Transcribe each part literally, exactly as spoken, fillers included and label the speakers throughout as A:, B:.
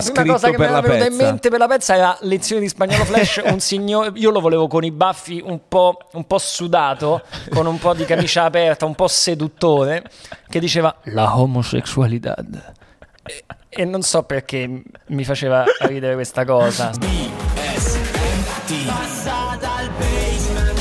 A: Una cosa che mi era venuta in mente per la pezza era lezione di spagnolo flash. Un signore, io lo volevo con i baffi un po', un po' sudato, con un po' di camicia aperta, un po' seduttore, che diceva la homosessualità. E, e non so perché mi faceva ridere questa cosa. B S M T Passa dal basement.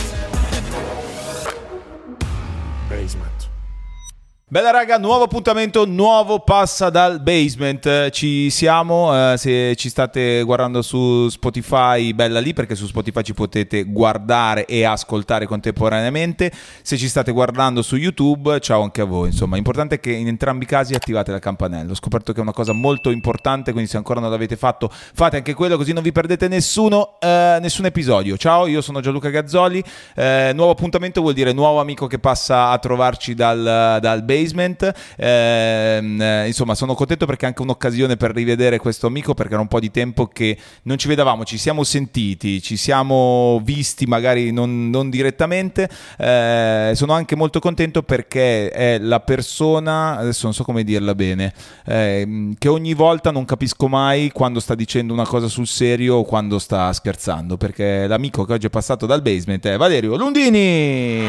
B: Basement. Bella raga, nuovo appuntamento, nuovo Passa dal Basement. Ci siamo, eh, se ci state guardando su Spotify, bella lì, perché su Spotify ci potete guardare e ascoltare contemporaneamente. Se ci state guardando su YouTube, ciao anche a voi. Insomma, l'importante è che in entrambi i casi attivate la campanella. Ho scoperto che è una cosa molto importante, quindi se ancora non l'avete fatto, fate anche quello, così non vi perdete nessuno, eh, nessun episodio. Ciao, io sono Gianluca Gazzoli. Eh, nuovo appuntamento vuol dire nuovo amico che passa a trovarci dal, dal Basement. Basement. Eh, insomma, sono contento perché è anche un'occasione per rivedere questo amico, perché era un po' di tempo che non ci vedavamo, ci siamo sentiti, ci siamo visti magari non, non direttamente. Eh, sono anche molto contento perché è la persona, adesso non so come dirla bene, eh, che ogni volta non capisco mai quando sta dicendo una cosa sul serio o quando sta scherzando, perché l'amico che oggi è passato dal Basement è Valerio Lundini.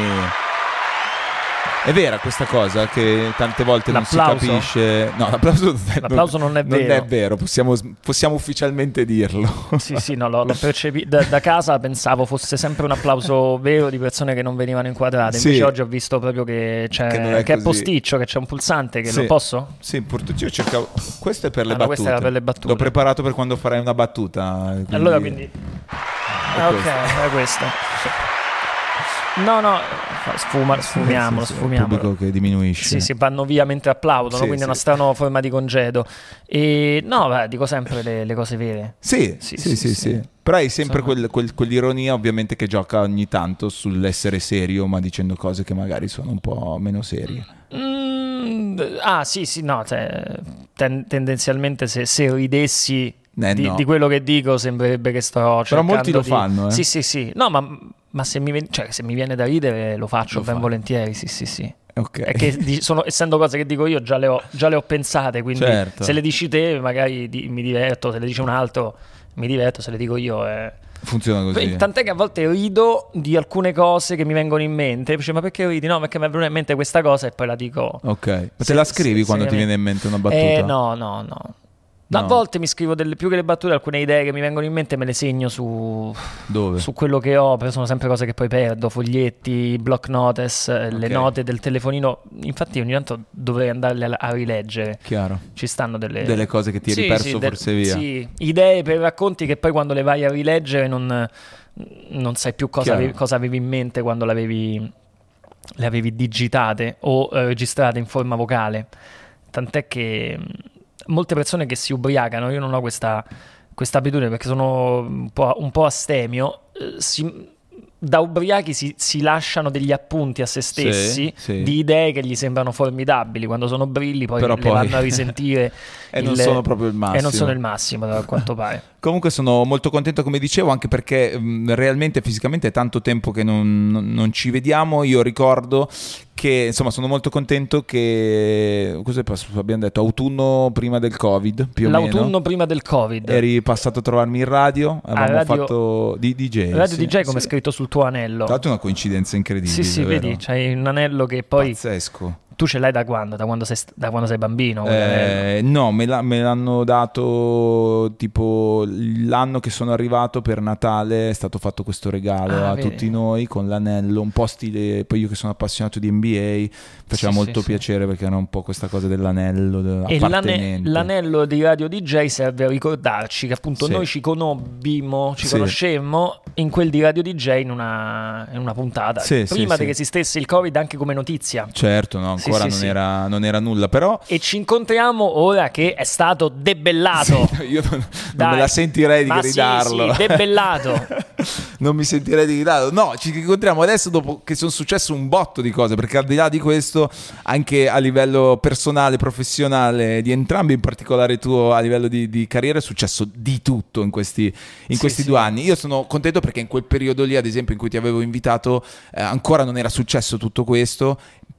B: È vera questa cosa che tante volte
A: l'applauso?
B: Non si capisce. No, l'applauso,
A: l'applauso non, non è vero.
B: Non è vero, possiamo, possiamo ufficialmente dirlo.
A: Sì, sì, no, l'ho, l'ho percepito da, da casa, pensavo fosse sempre un applauso vero di persone che non venivano inquadrate. Invece sì. Oggi ho visto proprio che c'è che è, che è posticcio, che c'è un pulsante che
B: sì.
A: Lo posso?
B: Sì, purtroppo io cercavo. Questo è per le
A: ah, no,
B: battute.
A: Questa era per le battute.
B: L'ho preparato per quando farai una battuta. Quindi...
A: Allora quindi. Ah, ok, è questo. No, no, sfuma, sfumiamolo,
B: sì, sì,
A: sfumiamolo.
B: Il pubblico che diminuisce.
A: Sì, sì, vanno via mentre applaudono, sì, quindi sì. È una strana forma di congedo. E no, beh, dico sempre le, le cose vere.
B: Sì, sì, sì, sì, sì, sì. Però hai sempre quel, quel, quell'ironia ovviamente che gioca ogni tanto sull'essere serio, ma dicendo cose che magari sono un po' meno serie.
A: Mm, ah, sì, sì, no, cioè, ten- tendenzialmente se, se ridessi...
B: Eh,
A: di,
B: no.
A: di quello che dico sembrerebbe che sto cercando.
B: Però molti lo
A: di...
B: fanno, eh.
A: Sì, sì, sì. No, ma, ma se, mi, cioè, se mi viene da ridere lo faccio
B: lo
A: ben
B: fa.
A: volentieri, sì, sì, sì.
B: Okay.
A: È che di, sono, essendo cose che dico io già le ho, già le ho pensate, quindi
B: certo.
A: Se le dici te magari di, mi diverto, se le dice un altro mi diverto, se le dico io eh...
B: funziona così.
A: Tant'è che a volte rido di alcune cose che mi vengono in mente. Dice, ma perché ridi? No, perché mi è venuta in mente questa cosa e poi la dico.
B: Ok, ma
A: se,
B: te la scrivi
A: se,
B: quando
A: se
B: ti viene in mente una battuta?
A: Eh no, no, no. No. A volte mi scrivo delle, più che le battute, alcune idee che mi vengono in mente me le segno su,
B: Dove?
A: su quello che ho, perché sono sempre cose che poi perdo, foglietti, block notice, okay. Le note del telefonino. Infatti ogni tanto dovrei andarle a, a rileggere.
B: Chiaro.
A: Ci stanno delle,
B: delle cose che ti hai
A: sì,
B: riperso
A: sì,
B: forse
A: de-
B: via.
A: Sì, idee per racconti che poi quando le vai a rileggere non, non sai più cosa avevi, cosa avevi in mente quando l'avevi, le avevi digitate o eh, registrate in forma vocale. Tant'è che molte persone che si ubriacano, io non ho questa, questa abitudine perché sono un po', un po' astemio, eh, si, da ubriachi si, si lasciano degli appunti a se stessi,
B: sì, sì.
A: Di idee che gli sembrano formidabili, quando sono brilli poi
B: però
A: le
B: poi...
A: vanno a risentire
B: e
A: il...
B: non sono proprio il massimo
A: e non sono il massimo a quanto pare.
B: Comunque sono molto contento, come dicevo, anche perché mh, realmente fisicamente è tanto tempo che non, non, non ci vediamo. Io ricordo che insomma sono molto contento che cosa abbiamo detto autunno prima del Covid, più o
A: l'autunno
B: meno.
A: Prima del Covid
B: eri passato a trovarmi in radio, avevamo
A: radio,
B: fatto di D J
A: radio
B: sì,
A: D J come
B: sì.
A: È scritto sul tuo anello,
B: tra l'altro è una coincidenza incredibile.
A: Sì sì,
B: vero?
A: Vedi, c'hai un anello che poi
B: pazzesco.
A: Tu ce l'hai da quando? Da quando sei, da quando sei bambino?
B: Eh, no, me, la, me l'hanno dato tipo l'anno che sono arrivato per Natale, è stato fatto questo regalo ah, a vedi. Tutti noi con l'anello, un po' stile, poi io che sono appassionato di N B A, faceva sì, molto sì, piacere sì. Perché era un po' questa cosa dell'anello
A: e l'ane- l'anello di Radio D J serve a ricordarci che appunto sì. Noi ci conobimo, ci sì. conoscemmo in quel di Radio D J in una, in una puntata,
B: sì,
A: prima
B: sì,
A: che
B: sì.
A: esistesse il Covid anche come notizia.
B: Certo, no, ancora sì, non, sì, era, non era nulla, però...
A: E ci incontriamo ora che è stato debellato.
B: Sì, io non, non me la sentirei di
A: ma
B: gridarlo.
A: Sì, sì, debellato.
B: Non mi sentirei di gridarlo. No, ci incontriamo adesso dopo che sono successe un botto di cose, perché al di là di questo, anche a livello personale, professionale, di entrambi, in particolare tuo, a livello di, di carriera, è successo di tutto in questi, in
A: sì,
B: questi
A: sì.
B: due anni. Io sono contento perché in quel periodo lì, ad esempio, in cui ti avevo invitato, eh, ancora non era successo tutto questo.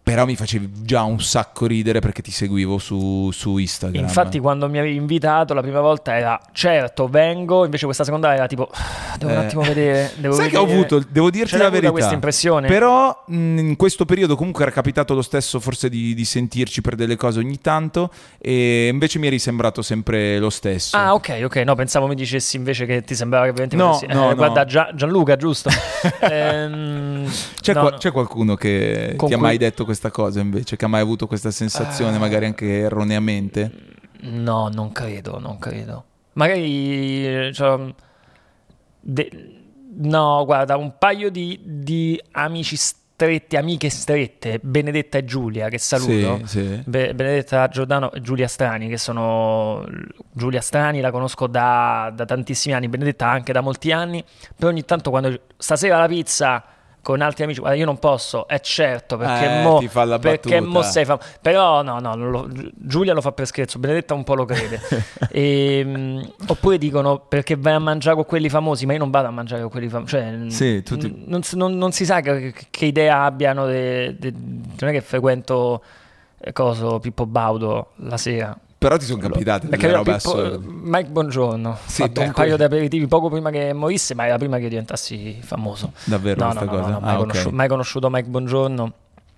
B: Però mi facevi già un sacco ridere perché ti seguivo su, su Instagram.
A: Infatti quando mi avevi invitato la prima volta era certo vengo, invece questa seconda era tipo devo eh. un attimo vedere, devo
B: sai
A: vedere.
B: Che ho avuto, devo dirti
A: C'è
B: la verità,
A: questa impressione.
B: Però mh, in questo periodo comunque era capitato lo stesso forse di, di sentirci per delle cose ogni tanto, e invece mi eri sembrato sempre lo stesso.
A: Ah ok ok, no, pensavo mi dicessi invece che ti sembrava che veramente
B: no,
A: potessi...
B: no,
A: eh,
B: no.
A: Guarda Gia- Gianluca, giusto? ehm,
B: c'è,
A: no,
B: qua-
A: no.
B: c'è qualcuno che
A: Con
B: ti ha
A: cui...
B: mai detto questa cosa invece, che ha mai avuto questa sensazione, uh... magari anche erroneamente?
A: No, non credo, non credo. Magari cioè, de... no, guarda, un paio di, di amici stretti, amiche strette, Benedetta e Giulia, che saluto.
B: Sì, sì.
A: Be- Benedetta Giordano e Giulia Strani, che sono... Giulia Strani la conosco da, da tantissimi anni, Benedetta anche da molti anni, però ogni tanto quando stasera la pizza con altri amici, guarda, io non posso, è certo, perché
B: eh,
A: mo,
B: ti fa la
A: perché
B: battuta.
A: mo sei fam- però no, no, lo, Giulia lo fa per scherzo, Benedetta un po' lo crede. e, mh, oppure dicono perché vai a mangiare con quelli famosi, ma io non vado a mangiare con quelli famosi, cioè,
B: sì, tutti...
A: n- non, non, non si sa che, che idea abbiano, de, de, non è che frequento eh, coso Pippo Baudo la sera.
B: Però ti sono capitate delle
A: perché
B: robe
A: Pippo,
B: assurde.
A: Mike Buongiorno ha
B: sì,
A: fatto
B: beh,
A: un paio
B: quello...
A: di aperitivi poco prima che morisse, ma era prima che io diventassi famoso.
B: Davvero
A: no,
B: questa
A: no,
B: cosa?
A: No, no, mai,
B: ah,
A: conosciuto,
B: okay.
A: mai conosciuto Mike Buongiorno,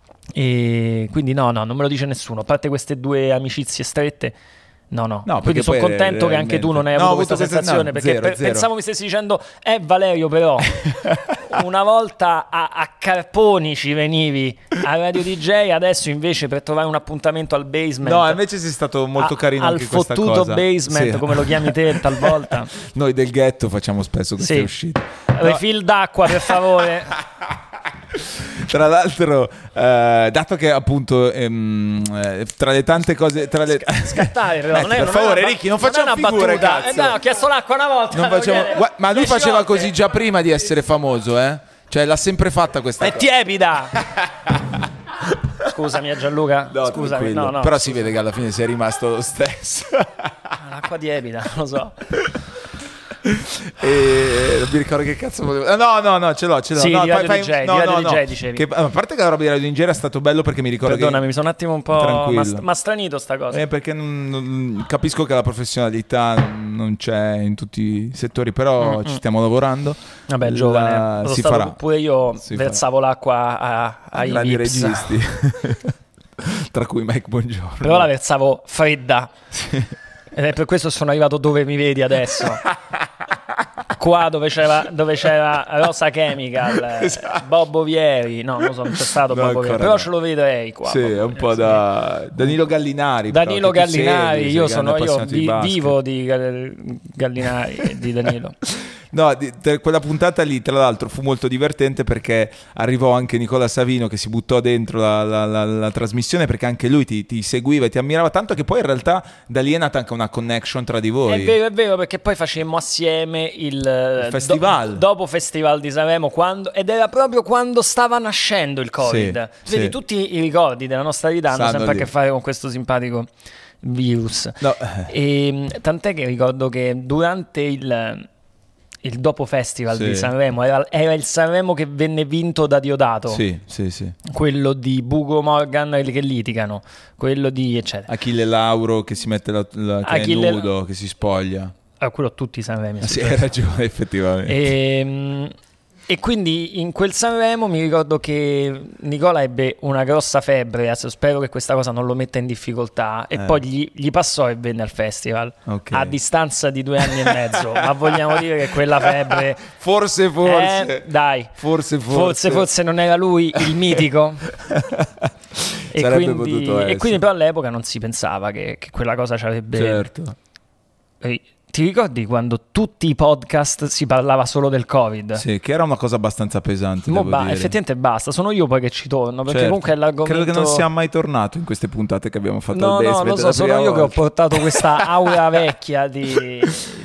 A: e quindi no, no, non me lo dice nessuno, a parte queste due amicizie strette. No, no,
B: no,
A: quindi sono contento che anche tu non hai avuto, no, questa questa, sensazione, no, perché zero, per, zero. pensavo mi stessi dicendo eh Valerio, però una volta a, a Carponi ci venivi a Radio D J, adesso invece per trovare un appuntamento al basement,
B: no, invece sei stato molto
A: a,
B: carino anche
A: al
B: questa cosa,
A: al fottuto basement, sì. Come lo chiami te talvolta.
B: Noi del ghetto facciamo spesso queste
A: sì.
B: uscite.
A: Refill no. d'acqua per favore.
B: Tra l'altro, eh, dato che appunto ehm, eh, tra le tante cose, tra le...
A: scattare, però, non è,
B: per
A: non
B: favore,
A: è
B: Ricky, non facciamo figure, cazzo.
A: Eh, no, ho chiesto l'acqua una volta.
B: Non facciamo... Gua- ma lui faceva volte. Così già prima di essere famoso, eh? Cioè, l'ha sempre fatta questa
A: è
B: cosa.
A: È tiepida. Scusami, Gianluca.
B: No,
A: scusami, no, no,
B: però
A: scusami.
B: Si vede che alla fine sei rimasto lo stesso.
A: L'acqua tiepida, non lo so.
B: E non mi ricordo che cazzo volevo. No, no, no, ce l'ho, ce l'ho.
A: Sì,
B: no,
A: di
B: fai,
A: Radio
B: fai...
A: D J,
B: no,
A: di Radio
B: no,
A: D J
B: no.
A: dicevi.
B: Che, a parte che la roba di Radio D J era stato bello perché mi ricordo
A: Perdonami,
B: che...
A: mi sono un attimo un po'
B: tranquillo.
A: ma stranito sta cosa.
B: Eh, perché non, non, capisco che la professionalità non c'è in tutti i settori, però mm-hmm. ci stiamo lavorando.
A: Vabbè, giovane,
B: la... si
A: stato,
B: farà.
A: Pure io
B: si
A: versavo
B: farà.
A: l'acqua a, ai
B: grandi
A: Vips.
B: registi. Tra cui Mike Buongiorno.
A: Però la versavo fredda. Sì. Ed è per questo sono arrivato dove mi vedi adesso. Qua dove c'era, dove c'era Rosa Chemical, esatto. Bob Ovieri. No, non so, non c'è stato no, Bob Ovieri, però no. Ce lo vedrei qua.
B: Sì, è un po' sì. Da Danilo Gallinari.
A: Danilo
B: però,
A: Gallinari,
B: segui,
A: io sono io
B: di
A: vi, vivo di Gallinari, di Danilo.
B: No, di, di, quella puntata lì, tra l'altro, fu molto divertente perché arrivò anche Nicola Savino che si buttò dentro la, la, la, la trasmissione perché anche lui ti, ti seguiva e ti ammirava tanto che poi in realtà da lì è nata anche una connection tra di voi.
A: È vero, è vero, perché poi facemmo assieme il, il
B: festival.
A: Do, dopo Festival di Sanremo quando, ed era proprio quando stava nascendo il Covid. Sì, Vedi, sì. Tutti i ricordi della nostra vita hanno sempre lì. A che fare con questo simpatico virus.
B: No.
A: E, tant'è che ricordo che durante il... il dopo festival sì. di Sanremo era, era il Sanremo che venne vinto da Diodato,
B: sì, sì, sì.
A: Quello di Bugo Morgan che litigano, quello di eccetera.
B: Achille Lauro che si mette la, la che Achille... è nudo, che si spoglia.
A: Ah, quello tutti i Sanremi.
B: Ah, sì, hai ragione, effettivamente.
A: E, e quindi in quel Sanremo mi ricordo che Nicola ebbe una grossa febbre, spero che questa cosa non lo metta in difficoltà, e eh. poi gli, gli passò e venne al festival, okay. A distanza di due anni e mezzo, ma vogliamo dire che quella febbre...
B: Forse, forse.
A: Eh, dai,
B: forse, forse.
A: Forse, forse non era lui il mitico. e, quindi, e quindi però all'epoca non si pensava che, che quella cosa ci avrebbe...
B: Certo.
A: Eh, Ti ricordi quando tutti i podcast si parlava solo del Covid?
B: Sì, che era una cosa abbastanza pesante. Mo
A: ba- effettivamente basta, sono io poi che ci torno, perché certo. Comunque è l'argomento...
B: Credo che non sia mai tornato in queste puntate che abbiamo fatto
A: no,
B: al
A: No, no, lo so, sono io volta. Che ho portato questa aura vecchia di,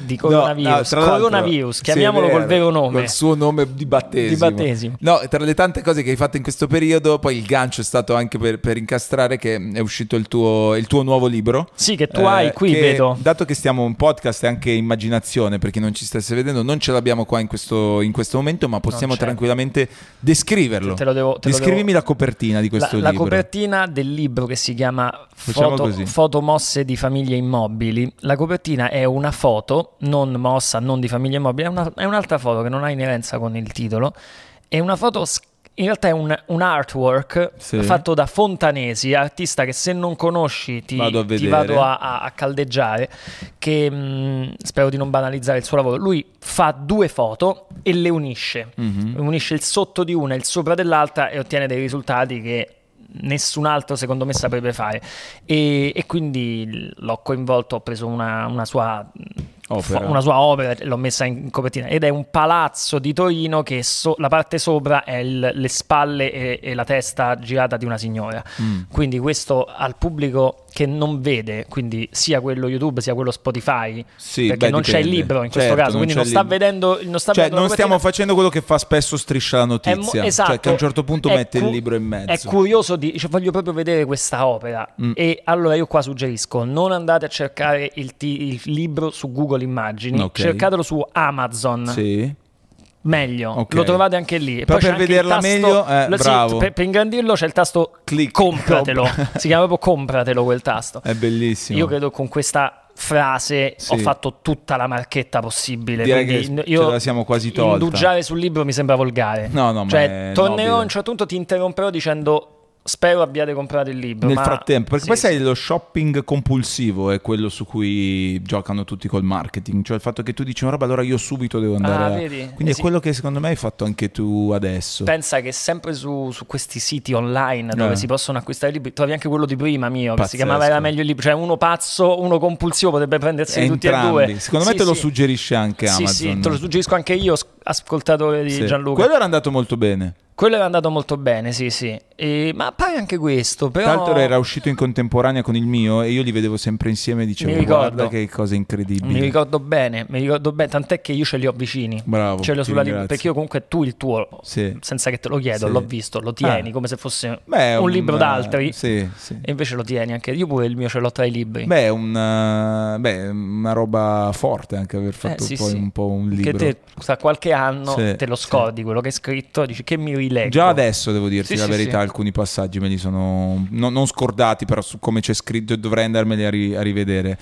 A: di coronavirus, no, no, coronavirus, chiamiamolo sì, col vero nome,
B: col suo nome di battesimo.
A: di battesimo.
B: No, tra le tante cose che hai fatto in questo periodo, poi il gancio è stato anche per, per incastrare che è uscito il tuo, il tuo nuovo libro.
A: Sì, che tu eh, hai qui,
B: che,
A: vedo.
B: Dato che stiamo un podcast e anche immaginazione, per chi non ci stesse vedendo, non ce l'abbiamo qua in questo, in questo momento, ma possiamo tranquillamente descriverlo.
A: Te lo devo, te
B: Descrivimi
A: lo devo...
B: la copertina di questo
A: la,
B: libro.
A: La copertina del libro che si chiama Foto, Foto mosse di famiglie immobili. La copertina è una foto, non mossa, non di famiglie immobili, è, una, è un'altra foto che non ha inerenza con il titolo. È una foto, in realtà è un, un artwork sì. fatto da Fontanesi, artista che se non conosci ti vado, ti vado a, a, a caldeggiare, che mh, spero di non banalizzare il suo lavoro. Lui fa due foto e le unisce, mm-hmm. unisce il sotto di una e il sopra dell'altra e ottiene dei risultati che nessun altro secondo me saprebbe fare, e, e quindi l'ho coinvolto, ho preso una, una sua opera. una sua opera e l'ho messa in copertina, ed è un palazzo di Torino che so, la parte sopra è il, le spalle e, e la testa girata di una signora, mm. quindi questo al pubblico che non vede, quindi sia quello YouTube sia quello Spotify, sì, perché beh, non dipende. C'è il libro in questo certo, caso, quindi non sta vedendo, non sta
B: cioè
A: vedendo
B: non stiamo facendo quello che fa spesso Striscia la Notizia,
A: mo- esatto,
B: cioè che a un certo punto mette cu- il libro in mezzo.
A: È curioso di, cioè, voglio proprio vedere questa opera, mm. e allora io qua suggerisco: non andate a cercare il, t- il libro su Google Immagini, okay. cercatelo su Amazon. Sì. Meglio, okay. lo trovate anche lì. E
B: però
A: poi
B: per vederla tasto, meglio, eh,
A: lo,
B: bravo.
A: Sì, per, per ingrandirlo c'è il tasto click, compratelo. si chiama proprio compratelo quel tasto.
B: È bellissimo.
A: Io credo con questa frase sì. ho fatto tutta la marchetta possibile.
B: Direi che io ce la siamo quasi tolta.
A: Indugiare sul libro mi sembra volgare.
B: No, no,
A: cioè,
B: ma è
A: tornerò
B: nobile.
A: A un certo punto ti interromperò dicendo: spero abbiate comprato il libro
B: nel
A: ma...
B: frattempo, perché
A: sì,
B: poi sai
A: sì.
B: lo shopping compulsivo è quello su cui giocano tutti col marketing, cioè il fatto che tu dici una roba allora io subito devo andare
A: ah,
B: a...
A: vedi?
B: quindi
A: eh
B: è
A: sì.
B: quello che secondo me hai fatto anche tu adesso.
A: Pensa che sempre su, su questi siti online dove eh. si possono acquistare libri trovi anche quello di prima mio che Pazzesco. Si chiamava Era meglio il libro, cioè uno pazzo, uno compulsivo potrebbe prendersi tutti e due.
B: Secondo me
A: sì,
B: te lo
A: sì.
B: suggerisce anche
A: sì,
B: Amazon.
A: Sì, te lo suggerisco anche io, ascoltatore di
B: sì.
A: Gianluca.
B: Quello era andato molto bene.
A: Quello era andato molto bene, sì, sì. E, ma pare anche questo, però...
B: Tra l'altro era uscito in contemporanea con il mio e io li vedevo sempre insieme e dicevo
A: mi ricordo,
B: guarda che cosa incredibile.
A: Mi ricordo bene, mi ricordo bene, tant'è che io ce li ho vicini.
B: Bravo,
A: ce li ho sulla libreria, perché io comunque tu il tuo,
B: sì.
A: senza che te lo chiedo, sì. l'ho visto, lo tieni ah. come se fosse
B: Beh,
A: un,
B: un
A: libro d'altri.
B: Sì, sì.
A: E invece lo tieni anche, io pure il mio ce l'ho tra i libri.
B: Beh, una, beh, una roba forte anche aver fatto
A: eh, sì,
B: poi
A: sì.
B: un po' un libro.
A: Che te, tra qualche anno
B: sì,
A: te lo scordi
B: sì.
A: quello che hai scritto, dici che mi rileggo.
B: Già adesso devo dirti
A: sì,
B: la
A: sì,
B: verità,
A: sì.
B: alcuni passaggi me li sono no, non scordati, però su come c'è scritto dovrei andarmeli a, ri, a rivedere.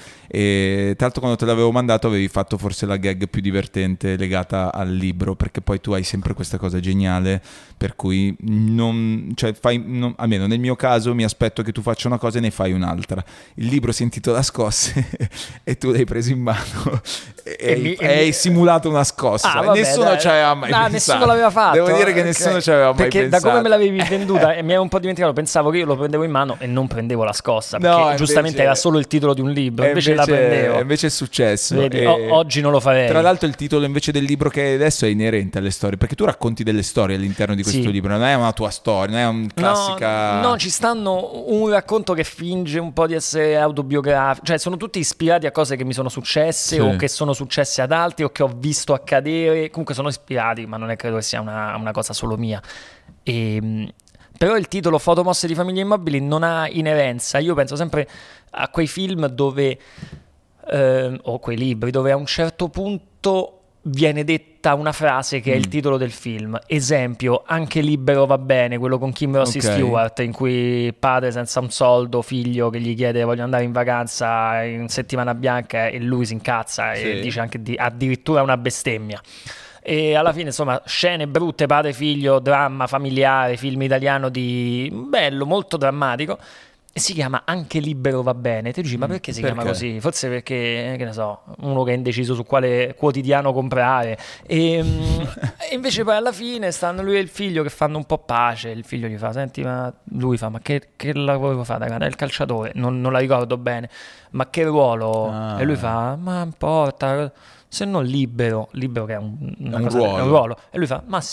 B: E tra l'altro quando te l'avevo mandato avevi fatto forse la gag più divertente legata al libro, perché poi tu hai sempre questa cosa geniale per cui non, cioè fai, non, almeno nel mio caso mi aspetto che tu faccia una cosa e ne fai un'altra. Il libro si intitola Scosse e tu l'hai preso in mano e, e hai, mi, hai mi... simulato una scossa.
A: Ah, vabbè,
B: nessuno
A: dai.
B: ci aveva mai
A: no,
B: pensato.
A: Nessuno l'aveva fatto.
B: Devo dire che nessuno okay. ci aveva mai
A: perché
B: pensato.
A: Da come me l'avevi venduta e mi ero un po' dimenticato, pensavo che io lo prendevo in mano e non prendevo la scossa, perché
B: no,
A: giustamente
B: invece,
A: era solo il titolo di un libro, invece,
B: invece
A: la prendevo.
B: Invece è successo.
A: Vedi,
B: e...
A: o- oggi non lo farei.
B: Tra l'altro il titolo invece del libro che hai adesso è inerente alle storie, perché tu racconti delle storie all'interno di questo
A: sì.
B: libro, non è una tua storia, non è un classica...
A: No, no, ci stanno un racconto che finge un po' di essere autobiografico, cioè sono tutti ispirati a cose che mi sono successe sì. o che sono successe ad altri o che ho visto accadere, comunque sono ispirati, ma non è credo che sia una, una cosa solo mia. E... Però il titolo Fotomosse di famiglie immobili non ha inerenza. Io penso sempre a quei film dove, eh, o quei libri, dove a un certo punto viene detta una frase che mm. è il titolo del film. Esempio, Anche libero va bene, quello con Kim Rossi okay. Stewart, in cui padre senza un soldo, figlio che gli chiede voglio andare in vacanza in settimana bianca e lui si incazza sì. e dice anche di, addirittura una bestemmia. E alla fine insomma scene brutte, padre figlio, dramma familiare, film italiano di bello, molto drammatico, e si chiama Anche libero va bene. Ti dici ma perché si
B: perché?
A: chiama così? Forse perché, che ne so, uno che è indeciso su quale quotidiano comprare. E, e invece poi alla fine stanno lui e il figlio che fanno un po' pace. Il figlio gli fa senti ma lui fa ma che, che lavoro fa? È il calciatore, non, non la ricordo bene, ma che ruolo? Ah. E lui fa ma importa, se non libero, libero che è un, una
B: un,
A: cosa,
B: ruolo.
A: È un ruolo. E lui fa, ma sì,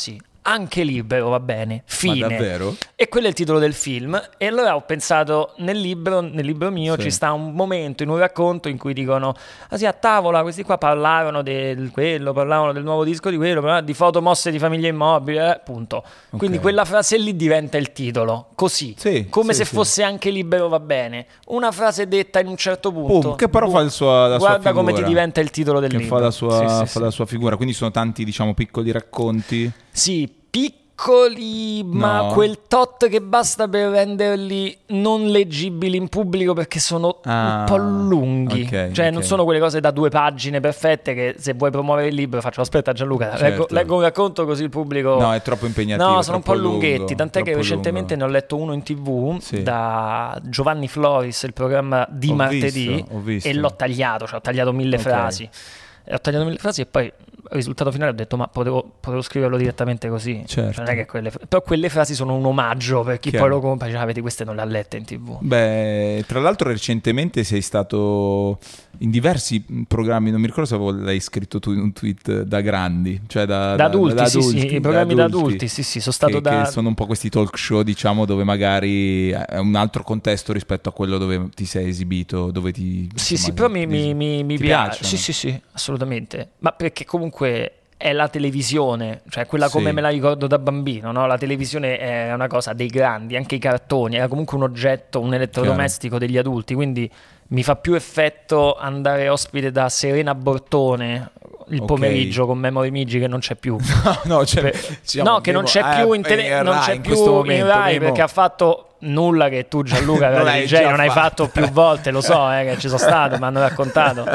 A: anche libero va bene, fine.
B: Ma davvero?
A: E quello è il titolo del film. E allora ho pensato, nel libro, nel libro mio sì. ci sta un momento in un racconto in cui dicono, ah sì, a tavola questi qua parlarono del quello, parlavano del nuovo disco di quello, parlavano di foto mosse di Famiglia Immobile, eh, punto. Okay. Quindi quella frase lì diventa il titolo, così, sì, come sì, se sì. fosse anche libero va bene. Una frase detta in un certo punto.
B: Boom, che però fa il suo, la
A: guarda
B: sua figura.
A: Come ti diventa il titolo del
B: che
A: libro.
B: Fa la sua,
A: sì, sì,
B: fa
A: sì.
B: la sua figura, quindi sono tanti, diciamo, piccoli racconti.
A: Sì, piccoli, ma
B: no.
A: quel tot che basta per renderli non leggibili in pubblico perché sono ah, un po' lunghi. Okay, cioè, okay. non sono quelle cose da due pagine perfette che se vuoi promuovere il libro faccio aspetta Gianluca, certo. leggo, leggo un racconto così il pubblico.
B: No, è troppo impegnativo.
A: No, sono un po'
B: lungo,
A: lunghetti. Tant'è che recentemente lungo. ne ho letto uno in tivù sì. da Giovanni Floris, il programma di
B: ho
A: martedì,
B: visto, ho visto.
A: e l'ho tagliato, cioè ho tagliato mille okay. frasi. E ho tagliato mille frasi e poi il risultato finale ho detto ma potevo, potevo scriverlo direttamente così,
B: certo.
A: cioè, non è che quelle, però quelle frasi sono un omaggio per chi Chiaro. poi lo compra, cioè, vedi queste non le ha lette in tv.
B: Beh, tra l'altro recentemente sei stato in diversi programmi, non mi ricordo se l'hai scritto tu in un tweet, da grandi, cioè da,
A: da,
B: da
A: adulti,
B: da
A: sì,
B: adulti
A: sì, i programmi da adulti, sì sì, sono stato
B: che,
A: da...
B: che sono un po' questi talk show, diciamo, dove magari è un altro contesto rispetto a quello dove ti sei esibito, dove ti...
A: Sì
B: insomma,
A: sì, però mi,
B: ti,
A: mi, mi, mi piace, sì sì sì, assolutamente, ma perché comunque è la televisione, cioè quella come sì. me la ricordo da bambino, no? La televisione è una cosa dei grandi, anche i cartoni, era comunque un oggetto, un elettrodomestico Chiaro. degli adulti, quindi mi fa più effetto andare ospite da Serena Bortone il okay. pomeriggio con Memory Migi che non c'è più.
B: No, no, c'è,
A: per... no che non c'è
B: eh,
A: più in, tele...
B: in,
A: non c'è
B: in
A: più
B: momento,
A: in Rai
B: Memo.
A: perché ha fatto nulla che tu Gianluca non, hai, già non hai fatto più volte, lo so eh, che ci sono stato, mi hanno raccontato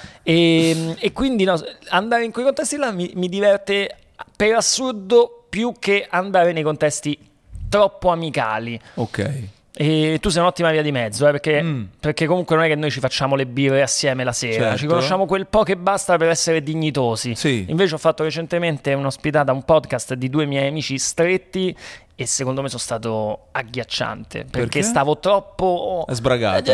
A: e, e quindi no, andare in quei contesti là mi, mi diverte per assurdo più che andare nei contesti troppo amicali.
B: Ok.
A: E tu sei un'ottima via di mezzo, eh, perché, mm. perché comunque non è che noi ci facciamo le birre assieme la sera, certo. ci conosciamo quel po' che basta per essere dignitosi.
B: Sì.
A: Invece ho fatto recentemente un'ospitata, un podcast di due miei amici stretti e secondo me sono stato agghiacciante perché,
B: perché?
A: stavo troppo
B: sbragato,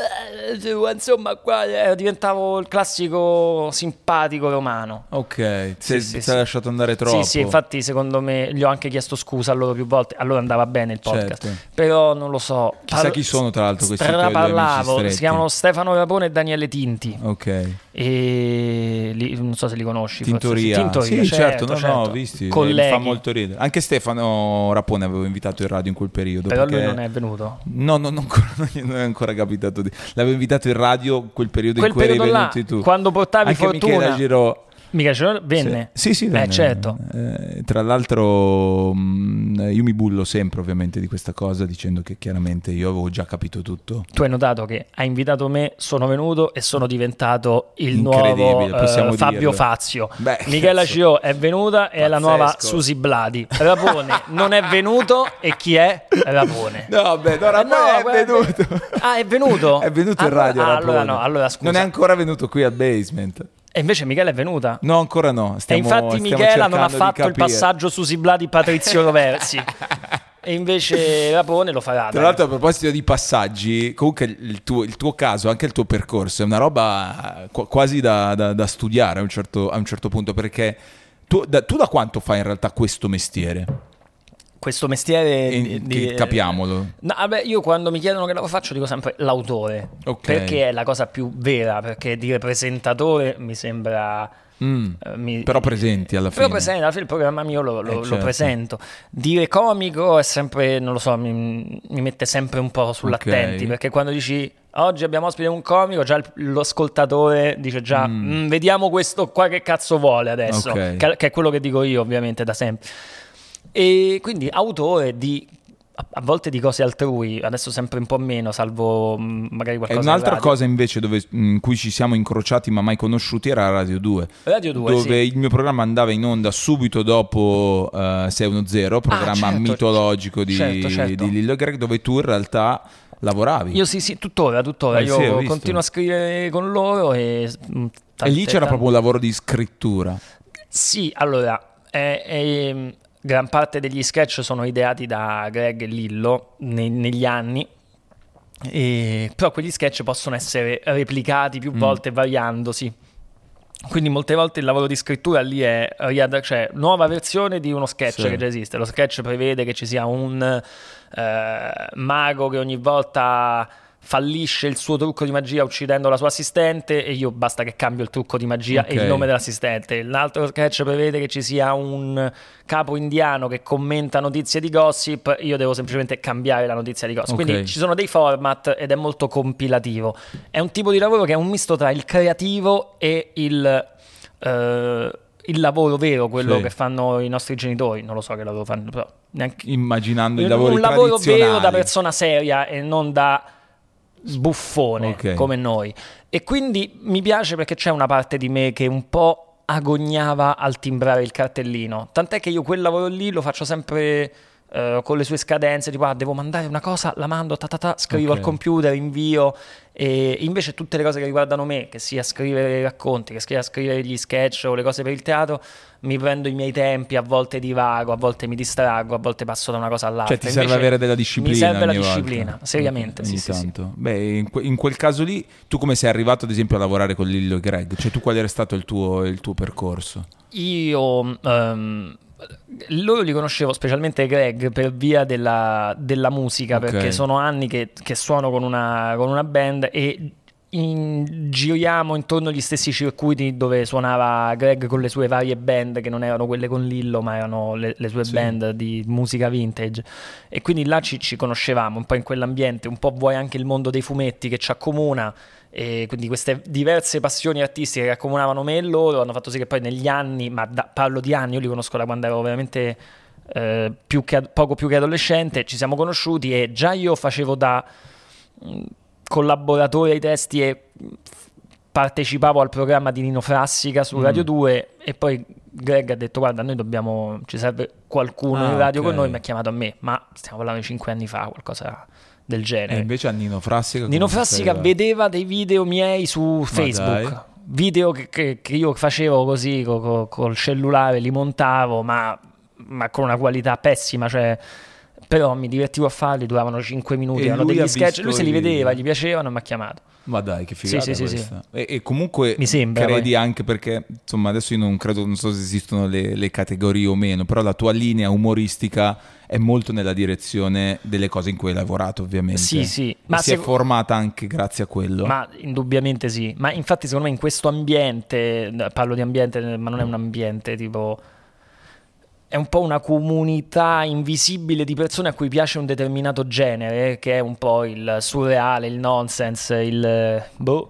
A: insomma qua eh, diventavo il classico simpatico romano.
B: Ok,
A: sì,
B: ti
A: sì,
B: sei
A: sì.
B: lasciato andare troppo.
A: Sì sì, infatti secondo me gli ho anche chiesto scusa a loro più volte, allora andava bene il podcast,
B: certo.
A: però non lo so,
B: chissà chi sono tra l'altro questi
A: parlavo,
B: due
A: si chiamano Stefano Rapone e Daniele Tinti.
B: Ok.
A: E li, non so se li conosci.
B: Tintoria,
A: Tintoria
B: sì,
A: certo,
B: certo, no,
A: certo.
B: no, visti,
A: Colleghi.
B: Mi fa molto ridere. Anche Stefano Rapone avevo invitato in radio in quel periodo.
A: Però
B: perché...
A: lui non è venuto.
B: No, no, non, ancora, non è ancora capitato. Di... L'avevo invitato in radio quel periodo
A: quel
B: in cui eri venuto
A: là,
B: tu.
A: Quando portavi
B: anche
A: fortuna.
B: Michela Girò.
A: Mica ce venne?
B: Sì, sì, sì venne.
A: Eh, certo.
B: Eh, tra l'altro mh, io mi bullo sempre ovviamente di questa cosa dicendo che chiaramente io avevo già capito tutto.
A: Tu hai notato che hai invitato me, sono venuto e sono diventato il nuovo uh, Fabio Fazio. Beh, Michela Cio è venuta e Pazzesco. È la nuova Susi Bladi. Rapone non è venuto e chi è? Rapone.
B: No, beh, no, Rapone eh, no, è venuto.
A: Ah, è venuto?
B: È venuto
A: allora,
B: in radio
A: ah,
B: Rapone.
A: Allora no, allora scusa.
B: Non è ancora venuto qui al Basement.
A: E invece Michela è venuta?
B: No, ancora no. Stiamo,
A: e infatti Michela non ha fatto il passaggio su Sibladi Patrizio Roversi. E invece Rapone lo farà.
B: Tra l'altro, a proposito di passaggi, comunque il tuo, il tuo caso, anche il tuo percorso è una roba qu- quasi da, da, da studiare a un certo, a un certo punto, perché tu da, tu da quanto fai in realtà questo mestiere?
A: Questo mestiere
B: di,
A: di,
B: capiamolo.
A: No, vabbè, io quando mi chiedono che lavoro faccio dico sempre l'autore, okay. Perché è la cosa più vera, perché dire presentatore mi sembra
B: mm, eh, mi, però presenti alla fine.
A: Però presenti, alla fine il programma mio lo, lo,
B: eh, certo.
A: lo presento. Dire comico è sempre, non lo so, mi, mi mette sempre un po' sull'attenti, okay. Perché quando dici oggi abbiamo ospite un comico, già l'ascoltatore dice già mm. vediamo questo qua che cazzo vuole adesso, okay. che, che è quello che dico io ovviamente da sempre. E quindi autore di a volte di cose altrui, adesso sempre un po' meno, salvo magari qualcosa.
B: E un'altra cosa invece dove, in cui ci siamo incrociati ma mai conosciuti era Radio due.
A: Radio due,
B: dove
A: sì.
B: Il mio programma andava in onda subito dopo uh, sei uno zero, programma ah, certo, mitologico di,
A: certo, certo.
B: di Lillo Greg, dove tu in realtà lavoravi.
A: Io sì, sì, tuttora, tuttora. Eh, io sì, continuo a scrivere con loro e... Tante,
B: e lì c'era
A: tante...
B: proprio un lavoro di scrittura.
A: Sì, allora... È, è... gran parte degli sketch sono ideati da Greg e Lillo ne, negli anni, e, però quegli sketch possono essere replicati più volte mm. variandosi. Quindi molte volte il lavoro di scrittura lì è cioè nuova versione di uno sketch
B: sì.
A: che già esiste. Lo sketch prevede che ci sia un eh, mago che ogni volta fallisce il suo trucco di magia uccidendo la sua assistente e io basta che cambio il trucco di magia okay. e il nome dell'assistente. L'altro sketch prevede che ci sia un capo indiano che commenta notizie di gossip, io devo semplicemente cambiare la notizia di gossip. Okay. Quindi ci sono dei format ed è molto compilativo. È un tipo di lavoro che è un misto tra il creativo e il uh, il lavoro vero, quello sì. che fanno i nostri genitori. Non lo so che lavoro fanno, però neanche...
B: immaginando i lavori
A: un
B: tradizionali.
A: Un lavoro vero da persona seria e non da sbuffone okay. come noi. E quindi mi piace perché c'è una parte di me che un po' agognava al timbrare il cartellino, tant'è che io quel lavoro lì lo faccio sempre uh, con le sue scadenze, tipo ah, devo mandare una cosa, la mando, ta ta ta, scrivo okay. al computer, invio. E invece tutte le cose che riguardano me, che sia scrivere i racconti, che sia scrivere gli sketch o le cose per il teatro, mi prendo i miei tempi, a volte divago, a volte mi distraggo, a volte passo da una cosa all'altra.
B: Cioè ti serve avere della disciplina.
A: Mi serve la
B: volta.
A: disciplina, seriamente.
B: Okay,
A: sì,
B: ogni
A: sì,
B: tanto.
A: sì.
B: Beh, in, que- in quel caso lì, tu come sei arrivato ad esempio a lavorare con Lillo e Greg? Cioè tu qual era stato il tuo, il tuo percorso?
A: Io... Um, loro li conoscevo, specialmente Greg, per via della, della musica, okay. perché sono anni che, che suono con una, con una band e in, giriamo intorno agli stessi circuiti dove suonava Greg con le sue varie band, che non erano quelle con Lillo ma erano le, le sue sì. band di musica vintage, e quindi là ci, ci conoscevamo un po' in quell'ambiente, un po' vuoi anche il mondo dei fumetti che ci accomuna. E quindi queste diverse passioni artistiche che accomunavano me e loro hanno fatto sì che poi negli anni, ma da, parlo di anni, io li conosco da quando ero veramente eh, più che, poco più che adolescente, ci siamo conosciuti e già io facevo da mh, collaboratore ai testi e partecipavo al programma di Nino Frassica su mm. Radio due, e poi Greg ha detto guarda, noi dobbiamo, ci serve qualcuno ah, in radio okay. con noi, mi ha chiamato a me, ma stiamo parlando di cinque anni fa, qualcosa del genere.
B: E invece a Nino Frassica
A: Nino Frassica vedeva dei video miei su Facebook, video che, che, che io facevo così co, co, col cellulare, li montavo ma, ma con una qualità pessima, cioè, però mi divertivo a farli, duravano cinque minuti, erano degli sketch, lui se li vedeva, gli piacevano e mi ha chiamato.
B: Ma dai, che figata
A: sì, sì,
B: questa. Sì, sì. E, e comunque
A: mi sembra,
B: credi
A: poi.
B: Anche perché, insomma, adesso io non credo, non so se esistono le, le categorie o meno, però la tua linea umoristica è molto nella direzione delle cose in cui hai lavorato, ovviamente.
A: Sì, sì. Ma
B: si
A: se...
B: è formata anche grazie a quello.
A: Ma indubbiamente sì. Ma infatti secondo me in questo ambiente, parlo di ambiente, ma non è un ambiente tipo... È un po' una comunità invisibile di persone a cui piace un determinato genere, che è un po' il surreale, il nonsense, il... boh.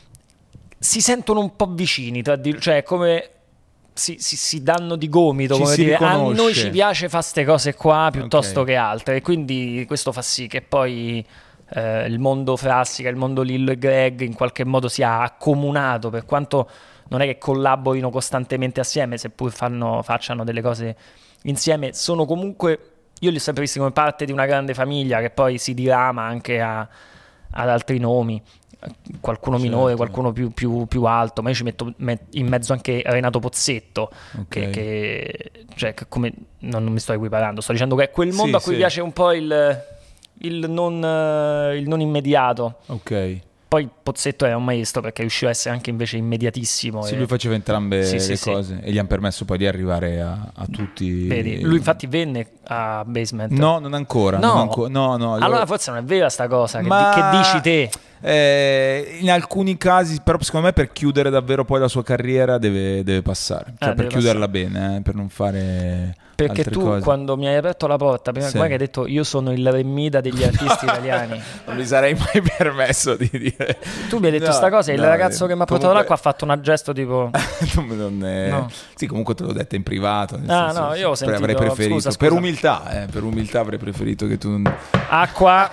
A: Si sentono un po' vicini, tra di... cioè come... Si, si, si danno di gomito,
B: ci
A: come
B: si
A: dire, a
B: riconosce.
A: noi ci piace fare ste cose qua piuttosto
B: okay.
A: che altre, e quindi questo fa sì che poi eh, il mondo Frassica, il mondo Lillo e Greg in qualche modo sia accomunato, per quanto non è che collaborino costantemente assieme, seppur fanno, facciano delle cose insieme, sono comunque, io li ho sempre visti come parte di una grande famiglia che poi si dirama anche a, ad altri nomi, qualcuno certo. minore, qualcuno più, più, più alto, ma io ci metto in mezzo anche Renato Pozzetto, okay. che, che, cioè, che come non, non mi sto equiparando, sto dicendo che è quel mondo sì, a cui sì. piace un po' il, il, non, il non immediato.
B: Ok.
A: Poi Pozzetto era un maestro perché riusciva a essere anche invece immediatissimo.
B: Sì,
A: e...
B: lui faceva entrambe
A: sì,
B: le
A: sì,
B: cose
A: sì.
B: e gli hanno permesso poi di arrivare a, a tutti.
A: Vedi, lui infatti venne a Basement.
B: No, non ancora.
A: No,
B: non anco... no, no.
A: Allora forse non è vera sta cosa, che,
B: Ma...
A: di, che dici te?
B: Eh, in alcuni casi, però secondo me per chiudere davvero poi la sua carriera deve, deve passare. Cioè
A: ah,
B: per
A: deve
B: chiuderla
A: passare.
B: bene, eh, per non fare...
A: Perché tu
B: cose.
A: Quando mi hai aperto la porta, prima
B: sì.
A: che hai detto io sono il Remida degli artisti italiani,
B: non mi sarei mai permesso di dire.
A: Tu mi hai detto
B: no,
A: sta cosa e
B: no,
A: il ragazzo
B: no,
A: che mi ha portato
B: comunque...
A: l'acqua ha fatto un gesto tipo
B: non è...
A: no.
B: Sì, comunque te l'ho detto in privato. Nel
A: ah
B: senso,
A: no, io ho sentito.
B: avrei preferito
A: scusa, scusa.
B: per umiltà, eh, per umiltà avrei preferito che tu non...
A: acqua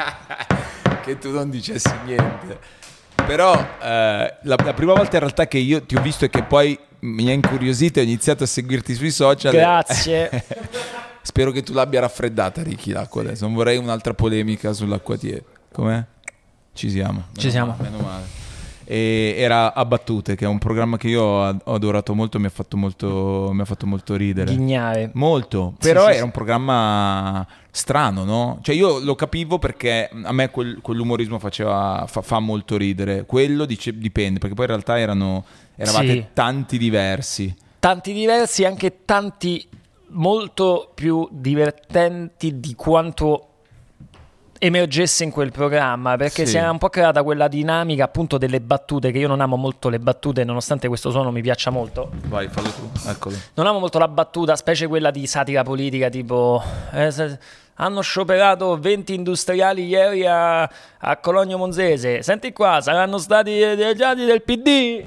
B: che tu non dicessi niente. Però eh, la, la prima volta in realtà che io ti ho visto e che poi mi ha incuriosito e ho iniziato a seguirti sui social.
A: Grazie.
B: Spero che tu l'abbia raffreddata, Ricky, l'acqua adesso. Non vorrei un'altra polemica sull'acquatiere. Com'è? Ci siamo.
A: Ci siamo.
B: Meno male. E era A Battute, che è un programma che io ho adorato molto, mi ha fatto molto, mi ha fatto molto ridere.
A: Ghignare.
B: Molto. Però
A: sì,
B: era
A: sì,
B: un programma strano, no? Cioè io lo capivo perché a me quel, quell'umorismo faceva, fa, fa molto ridere. Quello dice, dipende, perché poi in realtà erano... eravate
A: Sì.
B: tanti diversi.
A: Tanti diversi, anche tanti molto più divertenti di quanto emergesse in quel programma, perché
B: Sì.
A: si era un po' creata quella dinamica appunto delle battute, che io non amo molto le battute, nonostante questo suono mi piaccia molto.
B: Vai, fallo tu, eccolo.
A: Non amo molto la battuta, specie quella di satira politica, tipo eh, se- hanno scioperato venti industriali ieri a, a Cologno Monzese, senti qua, saranno stati delegati del P D.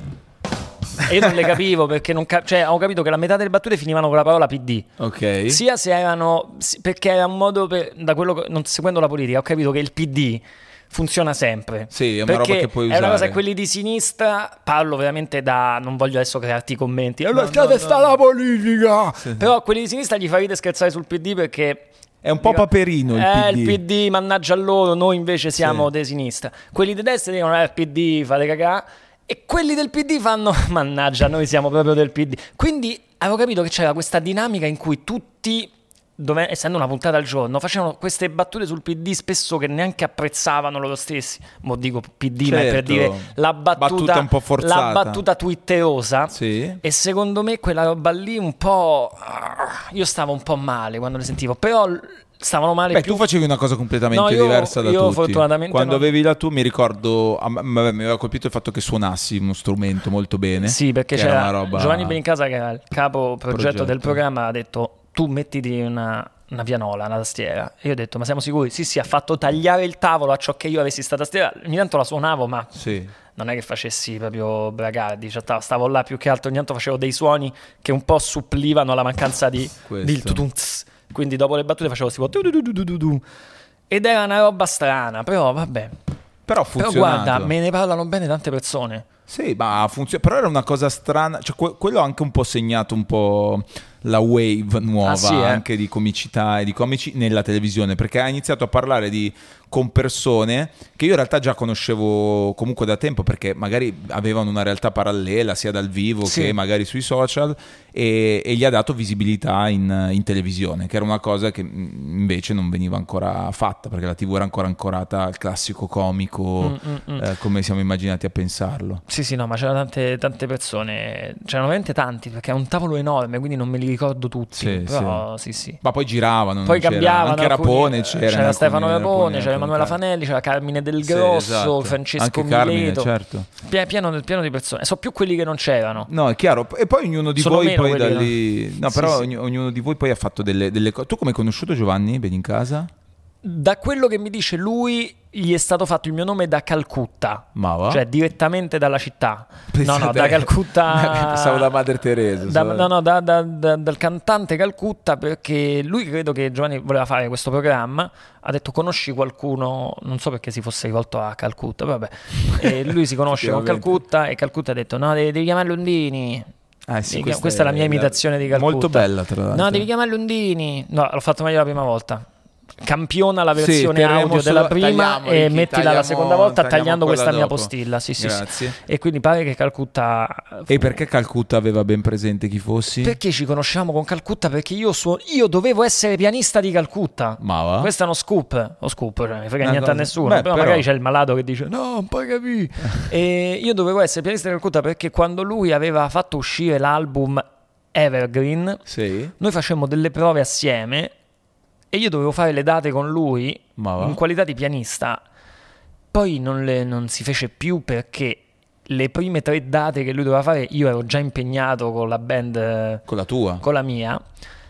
A: E io non le capivo, perché non cap- cioè, ho capito che la metà delle battute finivano con la parola P D.
B: Ok.
A: Sia se erano, sì, perché era un modo per, da quello che, non seguendo la politica, ho capito che il P D funziona sempre.
B: Sì, è una
A: perché
B: roba che puoi
A: è
B: usare.
A: una cosa che quelli di sinistra, parlo veramente da, non voglio adesso crearti commenti,
B: No,
A: allora
B: no,
A: sta
B: no.
A: la politica.
B: Sì.
A: Però quelli di sinistra gli fa ridere scherzare sul P D, perché
B: È un po'
A: dico,
B: paperino il
A: eh,
B: P D.
A: il P D, mannaggia a loro, noi invece siamo
B: Sì.
A: di sinistra. Quelli di destra dicono eh, il P D, fate cagà. E quelli del P D fanno mannaggia, noi siamo proprio del P D. Quindi avevo capito che c'era questa dinamica in cui tutti, dove, essendo una puntata al giorno, facevano queste battute sul P D spesso che neanche apprezzavano loro stessi. Mo dico P D, ma è per
B: Certo.
A: dire la battuta,
B: Battuta un po' forzata.
A: la battuta twitterosa.
B: Sì.
A: E secondo me quella roba lì un po', io stavo un po' male quando le sentivo, però stavano male
B: Beh,
A: più.
B: tu facevi una cosa completamente
A: No, io-
B: diversa da
A: io
B: tutti.
A: fortunatamente
B: Quando
A: non-
B: avevi la tua, mi ricordo, a me- vabbè, mi aveva colpito il fatto che suonassi uno strumento molto bene.
A: Sì, perché
B: che era
A: c'era
B: una roba...
A: Giovanni Benincasa, che era il capo progetto,
B: Progetto.
A: del programma, ha detto tu mettiti una, una pianola, una tastiera. E io ho detto ma siamo sicuri? Sì, sì, ha fatto tagliare il tavolo a ciò che io avessi sta tastiera. Ogni tanto la suonavo, ma
B: Sì.
A: non è che facessi proprio bragardi, cioè, stavo- stavo là più che altro, ogni tanto facevo dei suoni che un po' supplivano alla mancanza di,
B: Questo.
A: di tutum tss. Quindi dopo le battute facevo tipo tu tu tu tu tu tu. Ed era una roba strana, però vabbè.
B: Però ha
A: Però
B: funzionato.
A: guarda, me ne parlano bene tante persone.
B: Sì, ma funziona. Però era una cosa strana. Cioè, que- quello ha anche un po' segnato un po' la wave nuova
A: Ah, sì, eh?
B: anche di comicità e di comici nella televisione, perché ha iniziato a parlare di con persone che io in realtà già conoscevo comunque da tempo, perché magari avevano una realtà parallela sia dal vivo
A: Sì.
B: che magari sui social, e, e gli ha dato visibilità in, in televisione, che era una cosa che mh, invece non veniva ancora fatta, perché la tivù era ancora ancorata al classico comico,
A: Mm, mm, mm.
B: eh, come siamo immaginati a pensarlo.
A: Sì, sì, no, ma c'erano tante, tante persone, c'erano veramente tanti, perché è un tavolo enorme, quindi non me li ricordo tutti,
B: Sì,
A: però sì, sì.
B: Ma poi giravano,
A: Poi
B: non c'era-
A: cambiavano,
B: anche
A: alcuni-
B: Rapone c'era, in
A: c'era
B: alcuni-
A: Stefano
B: in
A: Rapone,
B: alcuni-
A: c'era
B: in
A: Emanuela
B: alcuni
A: Fanelli, c'era Carmine Del
B: Sì,
A: Grosso,
B: esatto.
A: Francesco
B: Anche Carmine,
A: Mileto,
B: certo.
A: Pie- pieno, pieno di persone, so più quelli che non c'erano.
B: No, è chiaro. E poi ognuno di
A: Sono
B: voi
A: meno
B: poi da
A: quelli che
B: lì... No,
A: Sì,
B: però
A: sì.
B: ogni- ognuno di voi poi ha fatto delle, delle cose. Tu come hai conosciuto Giovanni Benincasa?
A: Da quello che mi dice lui, gli è stato fatto il mio nome da Calcutta,
B: Ma va?
A: cioè direttamente dalla città.
B: Pensate-
A: No, no, da Calcutta.
B: Pensavo da Madre Teresa.
A: Da-
B: so-
A: no, no, da- da- da- dal cantante Calcutta, perché lui, credo che Giovanni voleva fare questo programma, ha detto conosci qualcuno, non so perché si fosse rivolto a Calcutta, vabbè, e lui si conosce con
B: Effettivamente.
A: Calcutta e Calcutta ha detto no, devi, devi chiamare Lundini.
B: Ah, sì,
A: Devi chiam- questa è la mia imitazione di Calcutta.
B: Molto bella, tra l'altro.
A: No, devi chiamare Lundini. No, l'ho fatto meglio la prima volta. Campiona la
B: Sì,
A: versione
B: terremo
A: audio
B: solo-
A: della prima
B: tagliamo,
A: e
B: Ricky,
A: mettila
B: tagliamo-
A: la seconda volta
B: tagliamo
A: tagliando
B: quella
A: questa mia
B: dopo.
A: postilla. Sì, sì, sì.
B: Grazie.
A: E quindi pare che Calcutta.
B: E perché Calcutta aveva ben presente chi fossi?
A: Perché ci conosciamo con Calcutta? Perché io, suo- io dovevo essere pianista di Calcutta.
B: Ma va?
A: Questo è uno scoop. O scoop, cioè, non frega
B: Una
A: niente a
B: cosa-
A: nessuno.
B: Beh,
A: però,
B: però-
A: magari c'è il malato che dice: no, non puoi capire. E io dovevo essere pianista di Calcutta perché quando lui aveva fatto uscire l'album Evergreen,
B: Sì.
A: noi facemmo delle prove assieme e io dovevo fare le date con lui
B: Ma va?
A: in qualità di pianista. Poi non, le- non si fece più perché le prime tre date che lui doveva fare io ero già impegnato con la band, eh,
B: Con la tua?
A: con la mia,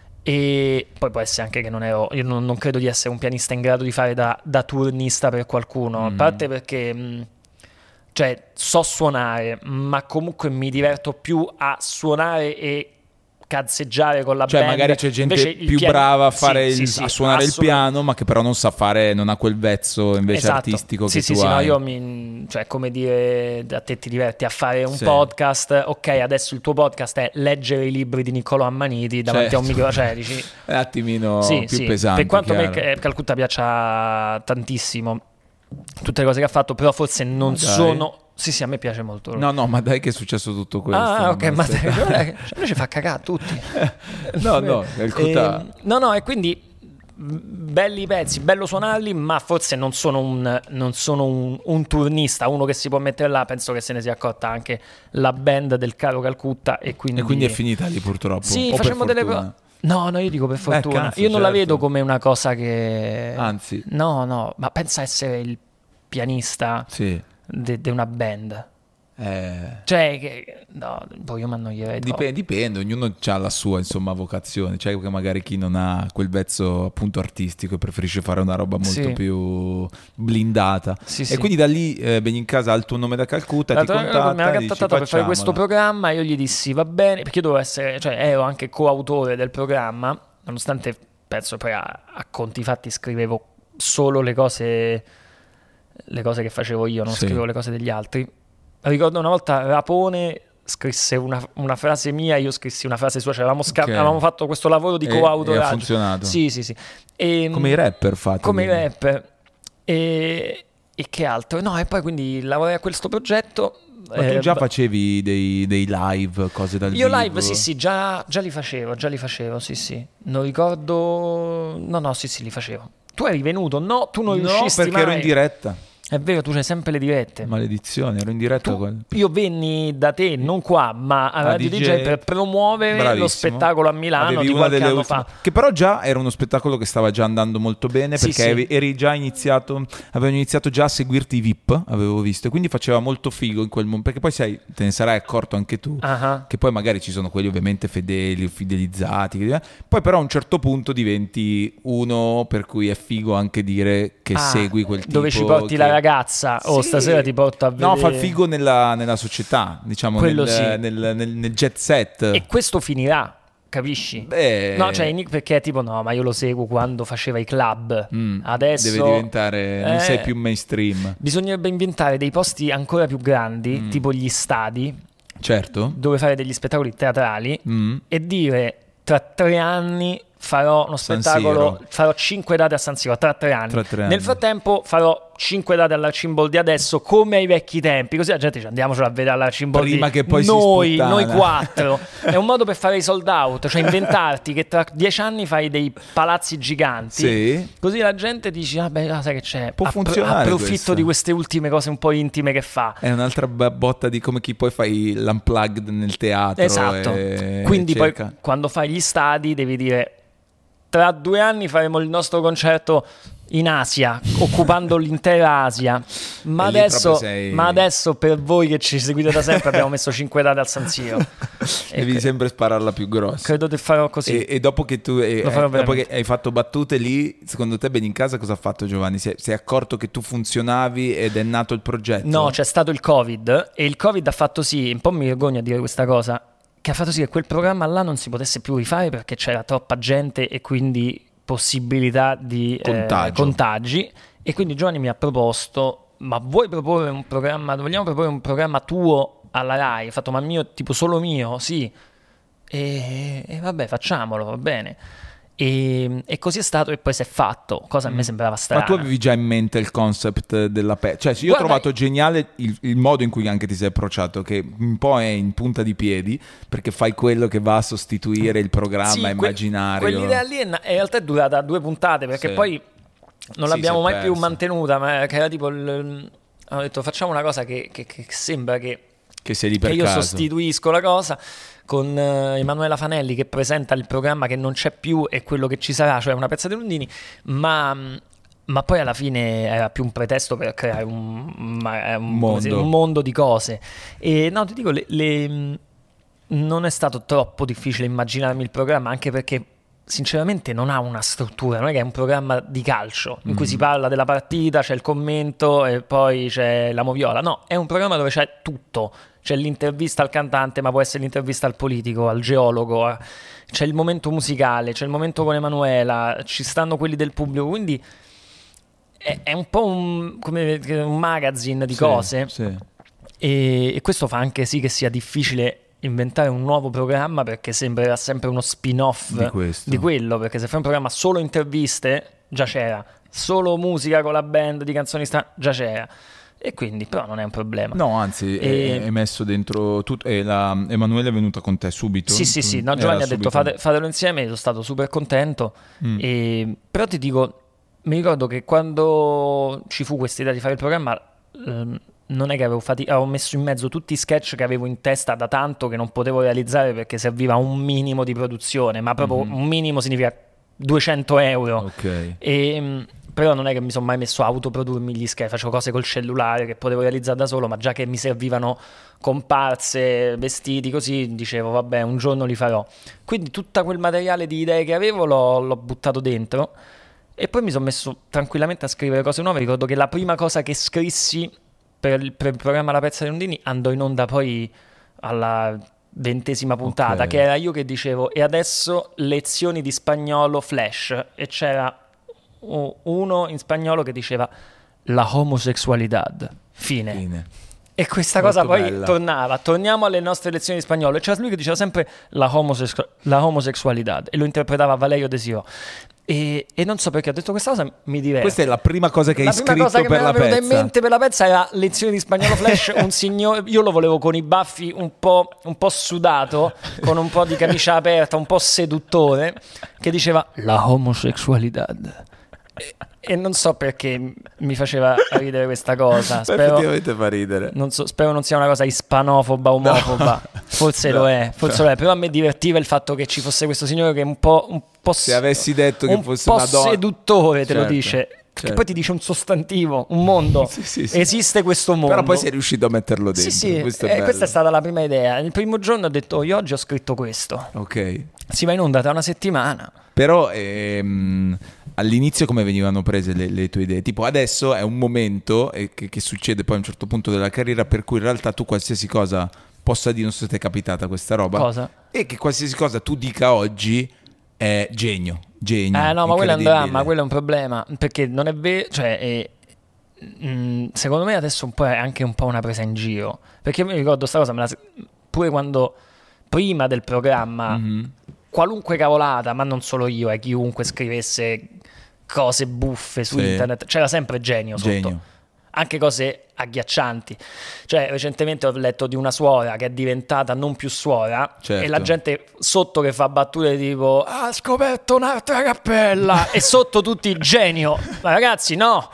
A: e poi può essere anche che non ero, io non, non credo di essere un pianista in grado di fare da, da turnista per qualcuno, a
B: Mm.
A: parte perché mh, cioè so suonare, ma comunque mi diverto più a suonare e cazzeggiare con la
B: Cioè,
A: band.
B: magari c'è gente
A: Invece il
B: più
A: pian-
B: brava a, fare
A: Sì,
B: il-
A: sì, sì,
B: a suonare il
A: assolutamente.
B: piano, ma che però non sa fare, non ha quel vezzo invece
A: Esatto.
B: artistico
A: sì,
B: che
A: sì,
B: tu
A: sì, no,
B: hai.
A: io mi, cioè, come dire, a te ti diverti a fare un
B: Sì.
A: podcast, ok, adesso il tuo podcast è leggere i libri di Niccolò Ammaniti davanti a un
B: Certo.
A: micro, cioè dici,
B: È un attimino
A: sì,
B: più
A: sì.
B: pesante.
A: Per quanto a me
B: chiaro.
A: eh, Calcutta piaccia tantissimo tutte le cose che ha fatto, però forse non
B: Ma dai.
A: sono. Sì, sì, a me piace molto.
B: No, no, ma dai che è successo tutto questo.
A: Ah, ok,
B: non
A: ma
B: stai-
A: dai, guarda che- cioè, noi ci fa cagare a tutti.
B: No, no, Calcutta-
A: E, no, no, e quindi belli pezzi, bello suonarli, ma forse non sono un, non sono un, un turnista, uno che si può mettere là. Penso che se ne sia accorta anche la band del caro Calcutta, e quindi,
B: e quindi è finita lì purtroppo.
A: Sì,
B: o
A: facciamo
B: per
A: delle
B: fortuna?
A: No, no, io dico per fortuna.
B: Eh, cazzo,
A: io non
B: certo.
A: la vedo come una cosa che...
B: Anzi.
A: No, no, ma pensa essere il pianista
B: Sì.
A: di una band.
B: Eh...
A: Cioè, che... no, poi io mi annoierei troppo.
B: Dipende, dipende, ognuno ha la sua, insomma, vocazione. C'è che magari chi non ha quel vezzo appunto artistico e preferisce fare una roba molto
A: Sì.
B: più blindata.
A: Sì,
B: e
A: sì.
B: quindi da lì eh, Begni in Casa al tuo nome da Calcutta, ti
A: L'altro giorno
B: contatta,
A: mi aveva
B: dici,
A: contattato per fare questo
B: facciamola.
A: programma, io gli dissi va bene, perché io dovevo essere, cioè ero anche coautore del programma, nonostante penso poi a, a conti fatti scrivevo solo le cose le cose che facevo io, non
B: Sì.
A: scrivevo le cose degli altri. Ricordo una volta Rapone scrisse una, una frase mia, io scrissi una frase sua, cioè avevamo, sca-
B: Ok.
A: avevamo fatto questo lavoro di
B: E- e
A: coautoraggio.
B: ha funzionato.
A: Sì, sì, sì. E,
B: Come i rapper fatti.
A: come i
B: quindi.
A: rapper. E, e che altro? No, e poi quindi lavorai a questo progetto.
B: Ma tu
A: eh,
B: già
A: ba-
B: facevi dei, dei live, cose dal
A: Io
B: vivo?
A: live, sì, sì, già, già li facevo, già li facevo, sì, sì. Non ricordo... No, no, sì, sì, li facevo. Tu eri venuto? No, tu non
B: No,
A: riuscisti
B: perché
A: mai.
B: ero in diretta.
A: È vero, tu c'hai sempre le dirette.
B: Maledizione, ero in diretta.
A: Tu-
B: quel-
A: io venni da te, non qua, ma a
B: A
A: Radio
B: D J.
A: D J per promuovere
B: Bravissimo.
A: lo spettacolo a Milano
B: Avevi
A: di
B: una
A: qualche
B: delle
A: anno
B: ultime-
A: fa.
B: Che però già era uno spettacolo che stava già andando molto bene,
A: Sì,
B: perché
A: sì.
B: eri- eri già iniziato, avevano iniziato già a seguirti i V I P, avevo visto, e quindi faceva molto figo in quel momento, perché poi sai, te ne sarai accorto anche tu,
A: Ah,
B: che poi magari ci sono quelli ovviamente fedeli o fidelizzati, che- poi però a un certo punto diventi uno per cui è figo anche dire che
A: ah,
B: segui quel tipo
A: dove ci porti
B: che-
A: la ragazza. O
B: Sì.
A: stasera ti porto a vedere.
B: No, fa il figo nella, nella società, diciamo,
A: Quello
B: nel,
A: sì.
B: nel, nel- nel jet set.
A: E questo finirà, capisci?
B: Beh,
A: No, cioè, in- perché tipo no, ma io lo seguo quando faceva i club.
B: mm,
A: Adesso
B: deve diventare, non
A: eh,
B: sei più mainstream.
A: Bisognerebbe inventare dei posti ancora più grandi,
B: Mm.
A: tipo gli stadi,
B: Certo.
A: dove fare degli spettacoli teatrali
B: Mm.
A: e dire tra tre anni farò uno
B: San
A: spettacolo,
B: Siro.
A: farò cinque date a San Siro tra tre anni.
B: Tra tre anni.
A: Nel frattempo farò cinque date alla Cimbol di adesso come ai vecchi tempi, così la gente dice andiamocela a vedere alla Cimbol
B: Prima
A: di
B: che poi si
A: noi,
B: sputtana.
A: noi quattro. È un modo per fare i sold out, cioè inventarti che tra dieci anni fai dei palazzi giganti.
B: Sì.
A: Così la gente dice, ah beh, ah, sai che c'è,
B: Può funzionare
A: approfitto
B: questo.
A: di queste ultime cose un po' intime che fa.
B: È un'altra b- botta di come chi poi fai l'unplugged nel teatro.
A: Esatto.
B: e
A: Quindi poi
B: cerca.
A: quando fai gli stadi devi dire tra due anni faremo il nostro concerto in Asia, occupando l'intera Asia. Ma
B: E lì
A: adesso,
B: proprio sei-
A: ma adesso per voi che ci seguite da sempre abbiamo messo cinque date al San Siro. E
B: Devi
A: cre-
B: sempre spararla più grossa.
A: credo che farò così.
B: E, e dopo che tu e-
A: Lo farò
B: eh, dopo che
A: veramente.
B: hai fatto battute lì, secondo te Bene in Casa cosa ha fatto Giovanni? Si è, si è accorto che tu funzionavi ed è nato il progetto?
A: No, c'è stato il Covid e il Covid ha fatto sì, un po' mi vergogno a dire questa cosa, che ha fatto sì che quel programma là non si potesse più rifare perché c'era troppa gente e quindi possibilità di eh,
B: Contagio.
A: contagi. E quindi Giovanni mi ha proposto, ma vuoi proporre un programma, vogliamo proporre un programma tuo alla Rai? Ho fatto, ma mio, tipo solo mio? Sì. E, e vabbè, facciamolo, va bene. E, e così è stato e poi si è fatto, cosa a me sembrava strana.
B: Ma tu avevi già in mente il concept della pe... Cioè, io ho
A: Guarda,
B: trovato geniale il, il modo in cui anche ti sei approcciato, che un po' è in punta di piedi, perché fai quello che va a sostituire il programma
A: Sì, que-
B: immaginario.
A: Quell'idea lì è na- in realtà è durata due puntate perché
B: Sì.
A: poi non
B: Sì,
A: l'abbiamo
B: si è
A: mai più
B: persa.
A: mantenuta, ma che era tipo il... Ho detto facciamo una cosa che, che- che sembra che,
B: Che sei lì per
A: che io
B: caso.
A: sostituisco la cosa con eh, Emanuela Fanelli che presenta il programma che non c'è più e quello che ci sarà, cioè una pezza di Lundini, ma... ma poi alla fine era più un pretesto per creare un, ma- un- come si-
B: Mondo.
A: un mondo di cose. E no, ti dico, le- le- non è stato troppo difficile immaginarmi il programma, anche perché sinceramente non ha una struttura, non è che è un programma di calcio in cui
B: Mm.
A: si parla della partita, c'è il commento e poi c'è la moviola. No, è un programma dove c'è tutto. C'è l'intervista al cantante, ma può essere l'intervista al politico, al geologo, a- c'è il momento musicale, c'è il momento con Emanuela, ci stanno quelli del pubblico, quindi è, è un po' un, come, un magazine di
B: Sì,
A: cose
B: sì.
A: e, e questo fa anche sì che sia difficile inventare un nuovo programma perché sembrerà sempre uno spin-off
B: Di questo.
A: di quello, perché se fai un programma solo interviste già c'era, solo musica con la band di canzoni stra- già c'era. E quindi, però non è un problema.
B: No, anzi, e... è, è messo dentro tutto. E la Emanuele è venuta con te subito?
A: Sì, sì, sì. No, Giovanni ha detto fate, fatelo insieme, io sono stato super contento. Mm. E... Però ti dico, mi ricordo che quando ci fu questa idea di fare il programma, ehm, non è che avevo, fati- avevo messo in mezzo tutti i sketch che avevo in testa da tanto che non potevo realizzare perché serviva un minimo di produzione, ma proprio mm-hmm. un minimo significa duecento euro.
B: Ok.
A: E... Però non è che mi sono mai messo a autoprodurmi gli sketch, facevo cose col cellulare che potevo realizzare da solo, ma già che mi servivano comparse, vestiti, così, dicevo vabbè, un giorno li farò. Quindi tutto quel materiale di idee che avevo l'ho, l'ho buttato dentro e poi mi sono messo tranquillamente a scrivere cose nuove. Ricordo che la prima cosa che scrissi per il, per il programma La Pezza dei Rondini andò in onda poi alla ventesima puntata, okay. Che era io che dicevo e adesso lezioni di spagnolo flash, e c'era uno in spagnolo che diceva la homosexualidad, fine, fine. E questa Molto cosa poi bella. tornava, torniamo alle nostre lezioni di spagnolo, e c'era lui che diceva sempre la, homosex- la homosexualidad, e lo interpretava Valerio Desio. E, e non so perché ho detto questa cosa, mi diverte.
B: Questa è la prima cosa che la hai scritto cosa che per la pezza. La prima cosa che mi è venuta
A: in mente per la pezza era lezioni di spagnolo flash. Un signore, io lo volevo con i baffi un po', un po' sudato, con un po' di camicia aperta, un po' seduttore, che diceva la homosexualidad. E, e non so perché mi faceva ridere questa cosa. Spero,
B: effettivamente fa ridere.
A: Non so, spero non sia una cosa ispanofoba, omofoba. No. Forse no. lo è, forse no. lo è. Però a me divertiva il fatto che ci fosse questo signore che un po', un po'
B: se avessi detto che
A: un
B: fosse
A: po'
B: una donna
A: seduttore, te
B: certo.
A: lo dice. Che
B: certo.
A: poi ti dice un sostantivo, un mondo.
B: sì, sì, sì.
A: Esiste questo mondo.
B: Però poi sei riuscito a metterlo dentro.
A: Sì, sì.
B: Questo è
A: eh, questa è stata la prima idea. Il primo giorno ho detto, io oggi ho scritto questo.
B: Ok.
A: Si va in onda tra una settimana.
B: Però ehm, all'inizio come venivano prese le, le tue idee? Tipo adesso è un momento eh, che, che succede poi a un certo punto della carriera per cui in realtà tu qualsiasi cosa possa dire, non so se ti è capitata questa roba.
A: Cosa?
B: E che qualsiasi cosa tu dica oggi è genio. Genio,
A: eh no, ma quello è un dramma, quello è un problema, perché non è vero, cioè è, mh, secondo me adesso un po' è anche un po' una presa in giro, perché mi ricordo sta cosa, me la, pure quando prima del programma mm-hmm. qualunque cavolata, ma non solo io, eh, chiunque scrivesse cose buffe su sì. internet, c'era sempre genio sotto.
B: Genio.
A: Anche cose agghiaccianti. Cioè, recentemente ho letto di una suora che è diventata non più suora, certo. e la gente sotto che fa battute tipo ha scoperto un'altra cappella e sotto tutti genio. Ma ragazzi, no,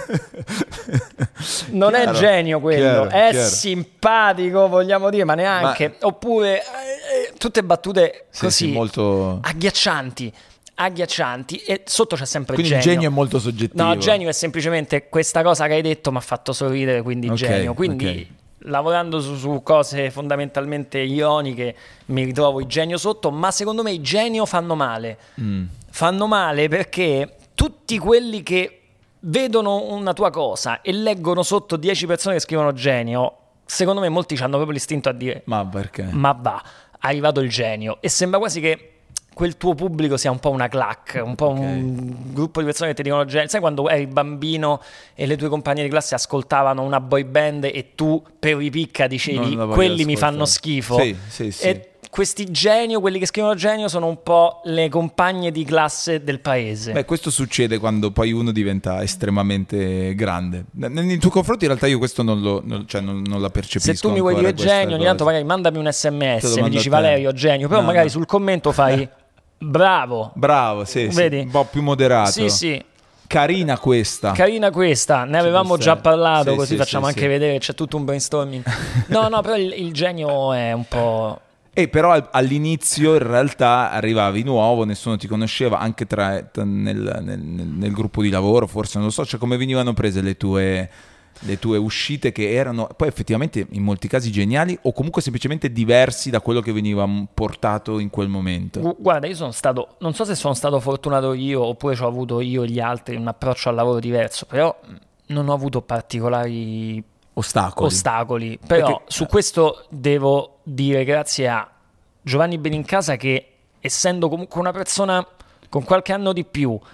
A: non chiaro, è genio quello, chiaro, è chiaro. simpatico, vogliamo dire, ma neanche. Ma... Oppure eh, tutte battute così
B: sì, sì, molto
A: agghiaccianti. agghiaccianti e sotto c'è sempre
B: quindi
A: genio.
B: Quindi genio è molto soggettivo.
A: No, genio è semplicemente questa cosa che hai detto mi ha fatto sorridere, quindi okay, genio. Quindi okay. lavorando su, su cose fondamentalmente ironiche mi ritrovo il genio sotto, ma secondo me i genio fanno male. Mm. Fanno male perché tutti quelli che vedono una tua cosa e leggono sotto dieci persone che scrivono genio, secondo me molti hanno proprio l'istinto a dire
B: ma perché?
A: Ma va, è arrivato il genio, e sembra quasi che quel tuo pubblico sia un po' una clac, un po' okay. un gruppo di persone che ti dicono genio. Sai quando eri bambino e le tue compagne di classe ascoltavano una boy band e tu per ripicca dicevi quelli mi fanno schifo?
B: Sì, sì, sì.
A: E questi genio, quelli che scrivono genio, sono un po' le compagne di classe del paese.
B: Beh, questo succede quando poi uno diventa estremamente grande. Nei tuoi confronti in realtà io questo non lo non, cioè non, non la percepisco.
A: Se tu mi vuoi dire genio, ogni tanto magari mandami un sms, mi dici Valerio genio, però no, magari no. sul commento fai bravo.
B: Bravo, sì,
A: vedi?
B: Sì, un po' più moderato.
A: Sì, sì.
B: Carina questa.
A: Carina questa, ne avevamo già parlato,
B: sì,
A: così
B: sì,
A: facciamo
B: sì,
A: anche
B: sì.
A: vedere, c'è tutto un brainstorming. No, no, però il, il genio è un po'...
B: E però all'inizio in realtà arrivavi nuovo, nessuno ti conosceva, anche tra, tra nel, nel, nel gruppo di lavoro, forse non lo so, cioè come venivano prese le tue, le tue uscite che erano poi effettivamente in molti casi geniali o comunque semplicemente diversi da quello che veniva portato in quel momento.
A: Guarda, io sono stato, non so se sono stato fortunato io oppure ci ho avuto io e gli altri un approccio al lavoro diverso, però non ho avuto particolari
B: ostacoli,
A: ostacoli. Però perché... su questo devo dire grazie a Giovanni Benincasa che, essendo comunque una persona con qualche anno di più,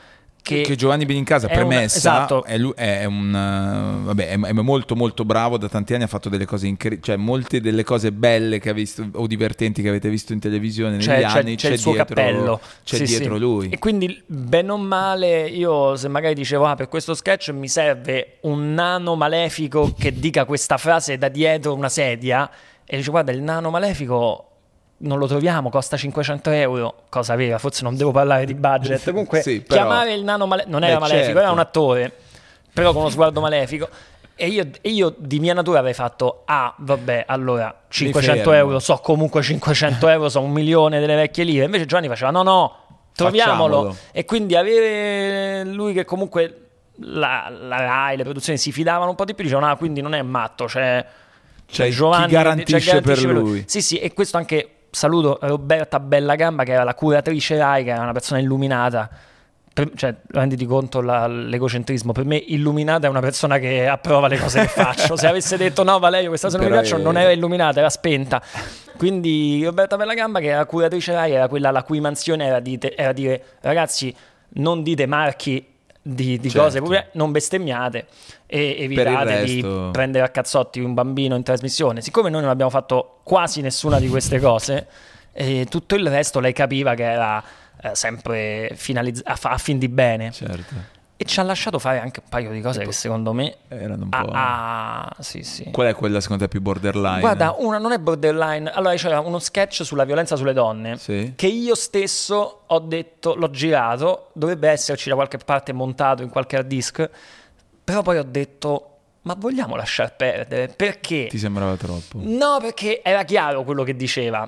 B: Che, che Giovanni Benincasa, premessa,
A: un, esatto.
B: è, lui, è, un, vabbè, è, è molto molto bravo, da tanti anni ha fatto delle cose incredibili, cioè molte delle cose belle che ha visto o divertenti che avete visto in televisione negli
A: c'è,
B: anni,
A: c'è, c'è,
B: c'è
A: il suo
B: dietro,
A: cappello,
B: c'è
A: sì,
B: dietro
A: sì.
B: lui.
A: E quindi bene o male io se magari dicevo ah, per questo sketch mi serve un nano malefico che dica questa frase da dietro una sedia, e dice guarda il nano malefico non lo troviamo, costa cinquecento euro, cosa vera, forse non devo parlare di budget, comunque
B: sì, però...
A: chiamare il nano malefico, non era
B: Beh,
A: malefico,
B: certo.
A: era un attore, però con uno sguardo malefico, e io, e io di mia natura avrei fatto, ah vabbè, allora cinquecento euro, so comunque cinquecento euro, so un milione delle vecchie lire, invece Giovanni faceva no no, troviamolo,
B: Facciamolo.
A: E quindi avere lui che comunque la, la Rai, le produzioni si fidavano un po' di più, dicevano ah quindi non è matto, c'è,
B: c'è
A: Giovanni
B: chi garantisce,
A: c'è garantisce
B: per
A: per
B: lui.
A: lui. Sì sì, e questo anche... Saluto Roberta Bellagamba, che era la curatrice Rai, che era una persona illuminata. Per, cioè, renditi conto la, l'egocentrismo. Per me, illuminata è una persona che approva le cose che faccio. Se avesse detto no, Valerio, questa cosa non mi piacciono, non era illuminata, era spenta. Quindi, Roberta Bellagamba, che era la curatrice Rai, era quella la cui mansione era, dite, era dire: ragazzi, non dite marchi di, di
B: certo.
A: cose pure, non bestemmiate e evitate
B: resto...
A: di prendere a cazzotti un bambino in trasmissione. Siccome noi non abbiamo fatto quasi nessuna di queste cose, e tutto il resto lei capiva che era eh, sempre finalizzato a, a fin di bene,
B: certo.
A: E ci ha lasciato fare anche un paio di cose
B: tipo,
A: che secondo me
B: erano un po'...
A: ah, ah, sì, sì.
B: Qual è quella secondo te più borderline?
A: Guarda, una non è borderline. Allora c'era uno sketch sulla violenza sulle donne,
B: sì.
A: che io stesso ho detto, l'ho girato, dovrebbe esserci da qualche parte montato in qualche hard disk, però poi ho detto ma vogliamo lasciar perdere, perché?
B: Ti sembrava troppo?
A: No, perché era chiaro quello che diceva,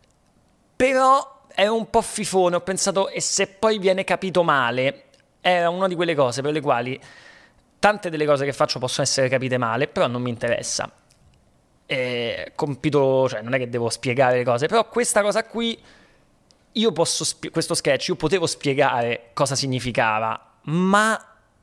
A: però era un po' fifone, ho pensato, e se poi viene capito male, era una di quelle cose per le quali tante delle cose che faccio possono essere capite male, però non mi interessa. Eh, compito, cioè non è che devo spiegare le cose, però questa cosa qui io posso spie- questo sketch io potevo spiegare cosa significava, ma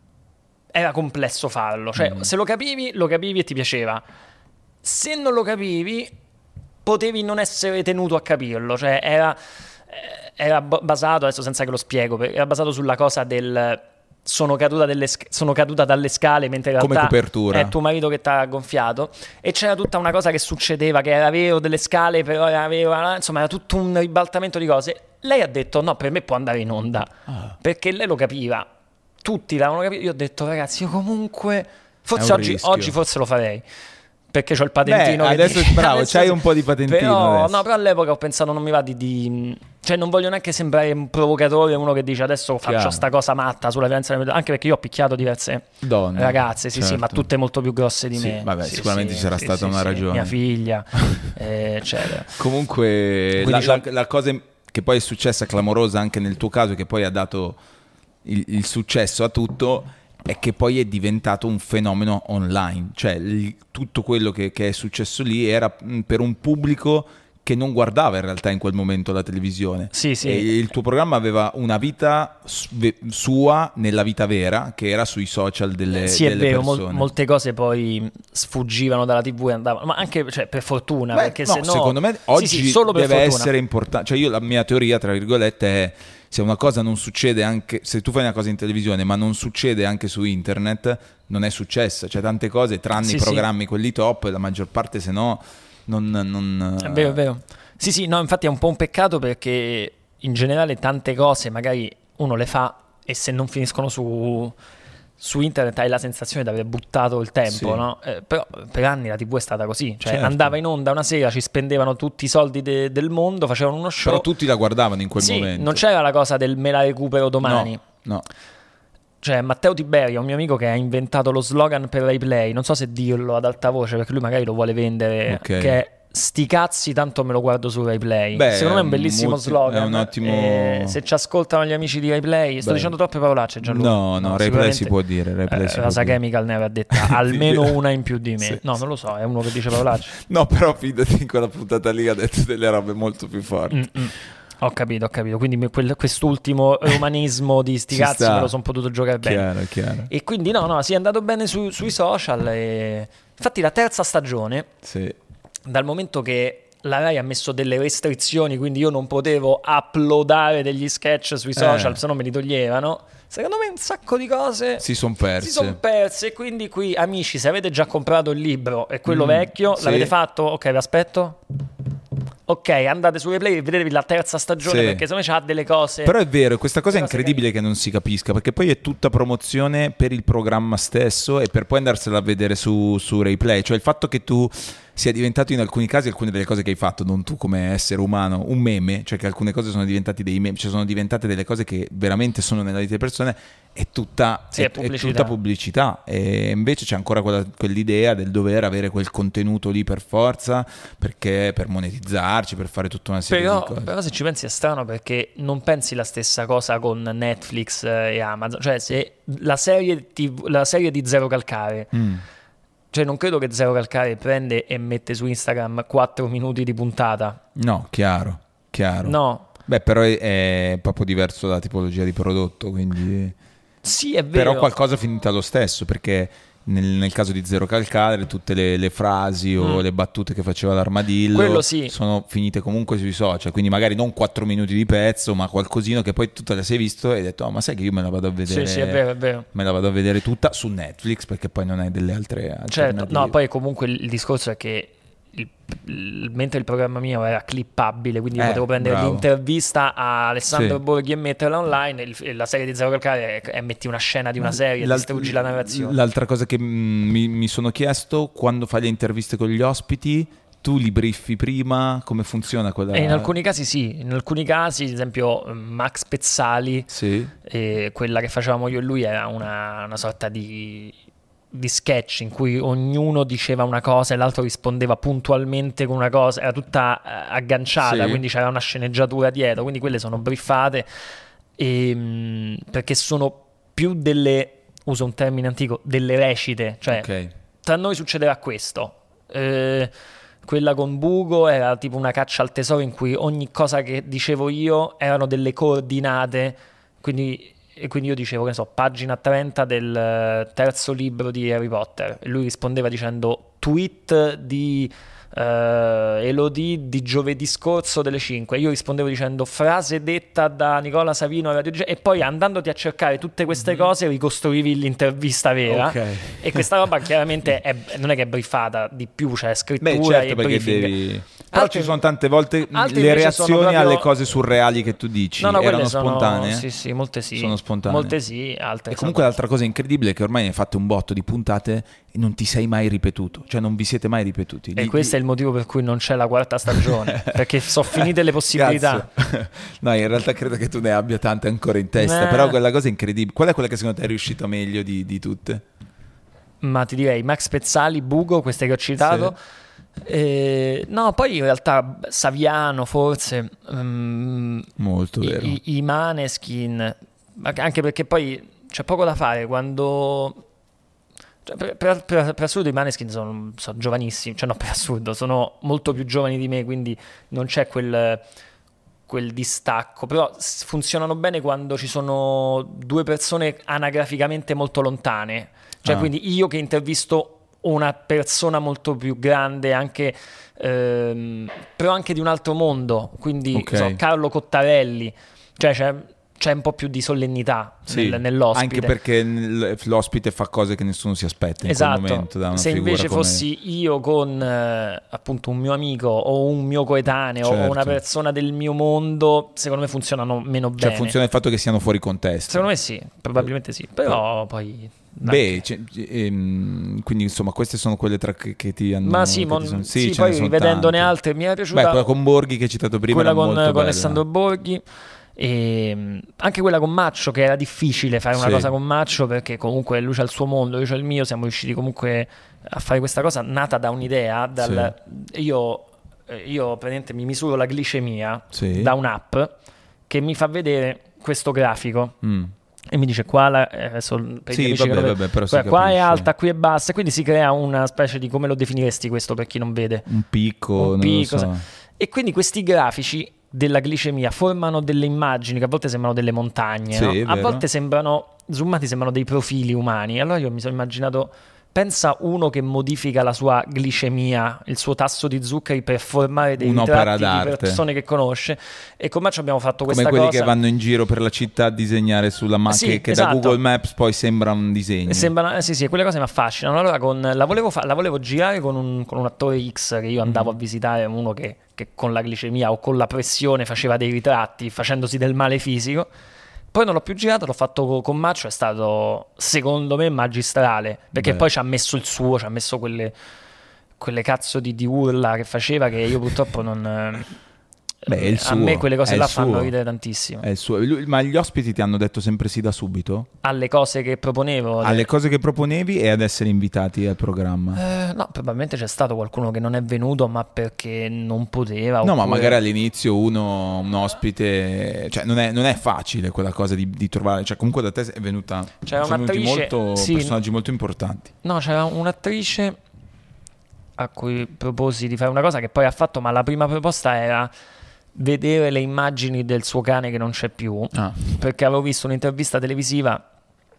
A: era complesso farlo, cioè mm. se lo capivi lo capivi e ti piaceva, se non lo capivi potevi non essere tenuto a capirlo, cioè era, era basato, adesso senza che lo spiego, era basato sulla cosa del sono caduta, delle, sono caduta dalle scale mentre in realtà
B: come copertura
A: è tuo marito che ti ha gonfiato, e c'era tutta una cosa che succedeva che era vero delle scale, però era vero, insomma era tutto un ribaltamento di cose. Lei ha detto no, per me può andare in onda, ah. perché lei lo capiva, tutti l'avevano capito. Io ho detto ragazzi, io comunque forse oggi, oggi forse lo farei, perché c'ho il patentino.
B: Beh,
A: che
B: adesso
A: dice,
B: bravo,
A: adesso
B: c'hai un po' di patentino
A: però,
B: adesso.
A: No, però all'epoca ho pensato non mi va di, di... cioè non voglio neanche sembrare un provocatore, uno che dice adesso faccio Chiaro. sta cosa matta sulla violenza, anche perché io ho picchiato diverse donne, ragazze, sì certo. sì, ma tutte molto più grosse di
B: sì,
A: me.
B: Vabbè,
A: sì,
B: sicuramente
A: sì,
B: ci sarà
A: sì,
B: stata
A: sì,
B: una
A: sì,
B: ragione.
A: Mia figlia, eh, eccetera.
B: Comunque la, la, la cosa che poi è successa clamorosa anche nel tuo caso, che poi ha dato il, il successo a tutto, è che poi è diventato un fenomeno online, cioè il, tutto quello che, che è successo lì era per un pubblico che non guardava in realtà in quel momento la televisione.
A: Sì, sì.
B: E il tuo programma aveva una vita sua nella vita vera, che era sui social delle,
A: sì,
B: delle
A: è vero,
B: persone.
A: Mol, molte cose poi sfuggivano dalla tivù e andavano, ma anche cioè, per fortuna,
B: Beh,
A: perché
B: no,
A: se no...
B: secondo me oggi
A: sì, sì, solo per
B: deve
A: fortuna.
B: essere importante. Cioè io la mia teoria, tra virgolette, è se una cosa non succede anche, se tu fai una cosa in televisione ma non succede anche su internet, non è successa. Cioè tante cose, tranne sì, i programmi sì. quelli top, la maggior parte se no non... non
A: è vero, è vero. Sì, sì, no, infatti è un po' un peccato perché in generale tante cose magari uno le fa e se non finiscono su, su internet hai la sensazione di aver buttato il tempo, sì. no? Eh, però per anni la tivù è stata così, cioè certo. andava in onda una sera, ci spendevano tutti i soldi de- del mondo, facevano uno show.
B: Però tutti la guardavano in quel
A: sì,
B: momento.
A: Non c'era la cosa del me la recupero domani.
B: No, no.
A: Cioè Matteo Tiberio, un mio amico che ha inventato lo slogan per RaiPlay, non so se dirlo ad alta voce perché lui magari lo vuole vendere,
B: okay.
A: che è sti cazzi tanto me lo guardo su RaiPlay.
B: Beh,
A: secondo me è un bellissimo
B: molti,
A: slogan,
B: è un ottimo...
A: eh, se ci ascoltano gli amici di RaiPlay, sto Beh. dicendo troppe parolacce Gianluca.
B: No, no, no RaiPlay si può dire, RaiPlay
A: eh,
B: si
A: Rasa
B: può
A: Chemical
B: dire.
A: ne aveva detta almeno una in più di me.
B: Sì,
A: no
B: sì.
A: non lo so, è uno che dice parolacce.
B: No, però fidati, in quella puntata lì ha detto delle robe molto più forti.
A: Mm-mm. Ho capito, ho capito. Quindi quel, quest'ultimo romanismo di sti cazzi me lo sono potuto giocare bene.
B: Chiaro, chiaro.
A: E quindi no, no, si è andato bene su, sui social. E... Infatti la terza stagione,
B: sì.
A: dal momento che la Rai ha messo delle restrizioni, quindi io non potevo uploadare degli sketch sui social,
B: eh.
A: se no me li toglievano. Secondo me un sacco di cose
B: si sono perse.
A: Si sono perse, quindi qui, amici, se avete già comprato il libro e quello
B: mm,
A: vecchio,
B: sì.
A: l'avete fatto? Ok, vi aspetto. Ok, andate su Replay e vedetevi la terza stagione, sì. perché secondo me c'ha delle cose.
B: Però è vero, questa cosa è incredibile
A: che...
B: che non si capisca, perché poi è tutta promozione per il programma stesso e per poi andarsela a vedere su, su Replay. Cioè il fatto che tu sia diventato in alcuni casi, alcune delle cose che hai fatto, non tu come essere umano, un meme, cioè che alcune cose sono diventate dei meme, cioè sono diventate delle cose che veramente sono nella vita delle persone, è tutta,
A: sì,
B: è,
A: è pubblicità.
B: è tutta pubblicità. E invece c'è ancora quella, quell'idea del dover avere quel contenuto lì per forza, perché per monetizzarci, per fare tutta una serie
A: però,
B: di cose.
A: Però se ci pensi è strano, perché non pensi la stessa cosa con Netflix e Amazon, cioè se la serie, T V, la serie di Zero Calcare, mm. cioè non credo che Zero Calcare prende e mette su Instagram quattro minuti di puntata.
B: No, chiaro, chiaro.
A: No.
B: Beh, però è, è proprio diverso la tipologia di prodotto, quindi...
A: Sì, è vero.
B: Però qualcosa finita lo stesso, perché nel, nel caso di Zero Calcare tutte le, le frasi o mm. le battute che faceva l'Armadillo
A: sì.
B: sono finite comunque sui social, quindi magari non quattro minuti di pezzo, ma qualcosino che poi tu te la sei visto e hai detto oh, ma sai che io me la vado a vedere.
A: Sì, sì, è vero, è vero.
B: Me la vado a vedere tutta su Netflix, perché poi non hai delle altre alternative.
A: Certo, no, poi comunque il discorso è che Il, il, mentre il programma mio era clippabile, quindi
B: eh,
A: potevo prendere
B: bravo.
A: l'intervista a Alessandro
B: sì.
A: Borghi e metterla online. Il, la serie di Zero Calcare è, è metti una scena di una serie,
B: L'alt-
A: distruggi la narrazione.
B: L'altra cosa che mi, mi sono chiesto, quando fai le interviste con gli ospiti, tu li briefi prima? Come funziona quella?
A: E in alcuni casi sì, in alcuni casi, ad esempio Max Pezzali,
B: sì.
A: eh, quella che facevamo io e lui era una, una sorta di di sketch in cui ognuno diceva una cosa e l'altro rispondeva puntualmente con una cosa, era tutta uh, agganciata, sì. quindi c'era una sceneggiatura dietro, quindi quelle sono briefate e, mh, perché sono più delle, uso un termine antico, delle recite, cioè
B: okay.
A: tra noi succederà questo. Eh, quella con Bugo era tipo una caccia al tesoro in cui ogni cosa che dicevo io erano delle coordinate, quindi e quindi io dicevo, che ne so, pagina trenta del terzo libro di Harry Potter, e lui rispondeva dicendo tweet di uh, Elodie di giovedì scorso delle cinque, io rispondevo dicendo frase detta da Nicola Savino a Radio G, e poi andandoti a cercare tutte queste mm-hmm. cose ricostruivi l'intervista vera,
B: okay.
A: e questa roba chiaramente è, non è che è briefata di più, c'è cioè scrittura.
B: Beh, certo,
A: e
B: perché
A: briefing.
B: Devi... Però
A: Altre,
B: ci sono tante volte le reazioni
A: proprio...
B: alle cose surreali che tu dici.
A: No, no,
B: erano
A: sono,
B: spontanee?
A: Sì, sì, molte sì.
B: Sono spontanee.
A: Molte sì, altre
B: E comunque
A: sono...
B: l'altra cosa incredibile è che ormai ne hai fatte un botto di puntate e non ti sei mai ripetuto. Cioè non vi siete mai ripetuti.
A: E
B: gli,
A: questo
B: gli...
A: è il motivo per cui non c'è la quarta stagione. Perché sono finite le possibilità.
B: No, in realtà credo che tu ne abbia tante ancora in testa.
A: Nah.
B: Però quella cosa è incredibile. Qual è quella che secondo te è riuscita meglio di, di tutte?
A: Ma ti direi Max Pezzali, Bugo, queste che ho citato. Sì. Eh, no, poi in realtà Saviano forse um,
B: molto vero.
A: I, i Maneskin, anche perché poi c'è poco da fare quando cioè, per, per, per, per assurdo i Maneskin sono, sono giovanissimi, cioè no, per assurdo sono molto più giovani di me, quindi non c'è quel quel distacco, però funzionano bene quando ci sono due persone anagraficamente molto lontane, cioè ah. quindi io che intervisto una persona molto più grande, anche ehm, però anche di un altro mondo, quindi
B: okay.
A: so, Carlo Cottarelli, cioè c'è, c'è un po' più di solennità
B: sì,
A: nel, nell'ospite,
B: anche perché l'ospite fa cose che nessuno si aspetta in
A: esatto.
B: quel momento da una
A: se
B: figura
A: invece
B: come...
A: fossi io con eh, appunto un mio amico o un mio coetaneo
B: certo.
A: o una persona del mio mondo, secondo me funzionano meno bene.
B: Cioè funziona il fatto che siano fuori contesto.
A: Secondo me sì, probabilmente sì, però eh. poi
B: beh, cioè, ehm, quindi insomma queste sono quelle tre che, che ti hanno...
A: Ma sì, mon,
B: sono,
A: sì, sì poi rivedendone altre mi era piaciuta...
B: Beh, quella con Borghi che hai citato prima
A: quella
B: era
A: con,
B: molto
A: con
B: bella.
A: Alessandro Borghi, e anche quella con Maccio, che era difficile fare una
B: sì.
A: cosa con Maccio, perché comunque lui c'ha il suo mondo, io c'ho il mio, siamo riusciti comunque a fare questa cosa nata da un'idea, dal, sì. io, io praticamente mi misuro la glicemia
B: sì.
A: da un'app che mi fa vedere questo grafico.
B: Mm.
A: E mi dice qua la, adesso per
B: sì, vabbè,
A: non
B: vabbè, però
A: qua, qua è alta, qui è bassa, quindi si crea una specie di, come lo definiresti questo per chi non vede?
B: Un picco,
A: un
B: non
A: picco
B: lo so.
A: E quindi questi grafici della glicemia formano delle immagini che a volte sembrano delle montagne,
B: sì,
A: no? A volte sembrano zoomati, sembrano dei profili umani. Allora io mi sono immaginato pensa uno che modifica la sua glicemia, il suo tasso di zuccheri per formare dei
B: Un'opera
A: ritratti
B: d'arte.
A: di persone che conosce, e con Maccio abbiamo fatto questa
B: come
A: cosa.
B: quelli che vanno in giro per la città a disegnare sulla macchina,
A: Sì,
B: che
A: esatto.
B: da Google Maps poi sembra un disegno.
A: Sembrano, eh, sì, sì, quelle cose mi affascinano. Allora con, la, volevo fa- la volevo girare con un, con un attore X che io andavo
B: Mm-hmm.
A: a visitare, uno che, che con la glicemia o con la pressione faceva dei ritratti facendosi del male fisico. Poi non l'ho più girato, l'ho fatto co- con Maccio, è stato secondo me magistrale, perché
B: Beh.
A: poi ci ha messo il suo, ci ha messo quelle, quelle cazzo di, di urla che faceva, che io purtroppo non...
B: Beh, è il
A: a
B: suo,
A: me quelle cose
B: è
A: là
B: il
A: fanno
B: suo.
A: ridere tantissimo.
B: È il suo. Lui- Ma gli ospiti ti hanno detto sempre sì da subito?
A: Alle cose che proponevo...
B: Alle
A: le-
B: cose che proponevi e ad essere invitati al programma?
A: Eh, no, probabilmente c'è stato qualcuno che non è venuto, ma perché non poteva.
B: No, ma
A: oppure-
B: magari all'inizio uno, un ospite, cioè non è, non è facile quella cosa di, di trovare, cioè comunque da te è venuta,
A: C'era
B: sono venuti
A: un'attrice-
B: molto
A: sì.
B: personaggi molto importanti.
A: No, c'era un'attrice a cui proposi di fare una cosa che poi ha fatto, ma la prima proposta era vedere le immagini del suo cane che non c'è più,
B: Ah.
A: perché avevo visto un'intervista televisiva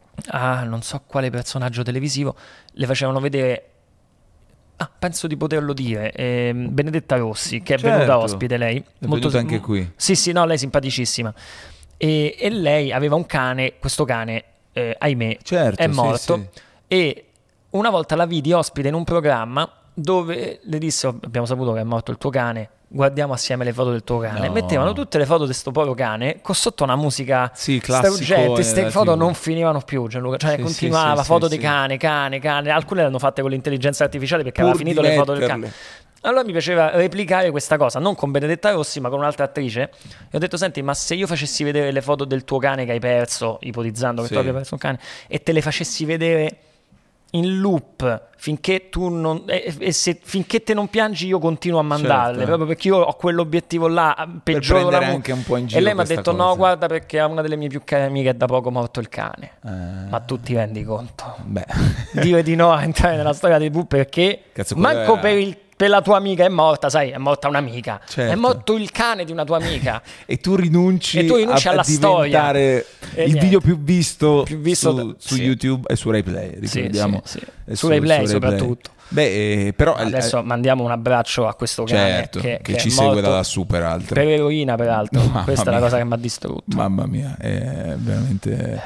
A: a non so quale personaggio televisivo, le facevano vedere, ah, penso di poterlo dire, ehm, Benedetta Rossi, che è
B: Certo.
A: venuta ospite lei.
B: È venuta anche qui.
A: Sì, sì, no, lei è simpaticissima. E, e lei aveva un cane, questo cane, eh, ahimè,
B: Certo,
A: è
B: sì,
A: morto.
B: sì.
A: E una volta la vidi ospite in un programma dove le disse: "Oh, abbiamo saputo che è morto il tuo cane, guardiamo assieme le foto del tuo cane."
B: No.
A: Mettevano tutte le foto di questo povero cane con sotto una musica
B: Sì, classicone
A: struggente. Queste
B: della
A: foto
B: tivù.
A: non finivano più, Gianluca. Cioè
B: Sì,
A: continuava,
B: sì, sì,
A: foto
B: sì,
A: di
B: sì.
A: cane, cane, cane. Alcune le hanno fatte con l'intelligenza artificiale perché
B: Pur
A: aveva finito
B: di
A: le foto del cane.
B: metterle.
A: Allora mi piaceva replicare questa cosa, non con Benedetta Rossi, ma con un'altra attrice. E ho detto: senti, ma se io facessi vedere le foto del tuo cane che hai perso, ipotizzando che
B: Sì.
A: tu abbia perso un cane, e te le facessi vedere in loop finché tu non e, e se, finché te non piangi, io continuo a mandarle,
B: Certo.
A: proprio perché io ho quell'obiettivo là, peggioro la
B: prendere
A: mu-
B: anche un po' in giro
A: e lei mi ha
B: questa
A: detto: no,
B: cosa."
A: guarda, perché a una delle mie più care amiche è da poco morto il cane.
B: Eh,
A: Ma tu ti rendi conto?
B: Beh,
A: Dire di no a entrare nella storia di tivù perché
B: Cazzo, quello
A: manco
B: era-
A: per, il- per la tua amica è morta, sai, è morta un'amica,
B: Certo.
A: è morto il cane di una tua amica.
B: e tu rinunci,
A: E tu rinunci
B: a,
A: alla
B: a diventare
A: storia. E
B: il
A: niente.
B: video più visto,
A: Più visto
B: su,
A: da-
B: su
A: sì.
B: YouTube e su RaiPlay,
A: Sì,
B: ricordiamo.
A: sì, sì.
B: E
A: Su RaiPlay
B: su
A: soprattutto.
B: Beh, eh, però
A: Adesso mandiamo un abbraccio a questo cane
B: certo,
A: che,
B: che,
A: che
B: ci
A: è
B: segue
A: morto
B: da lassù peraltro.
A: per eroina, peraltro.
B: Mamma
A: Questa è la
B: mia.
A: cosa che mi ha distrutto.
B: Mamma mia, è veramente.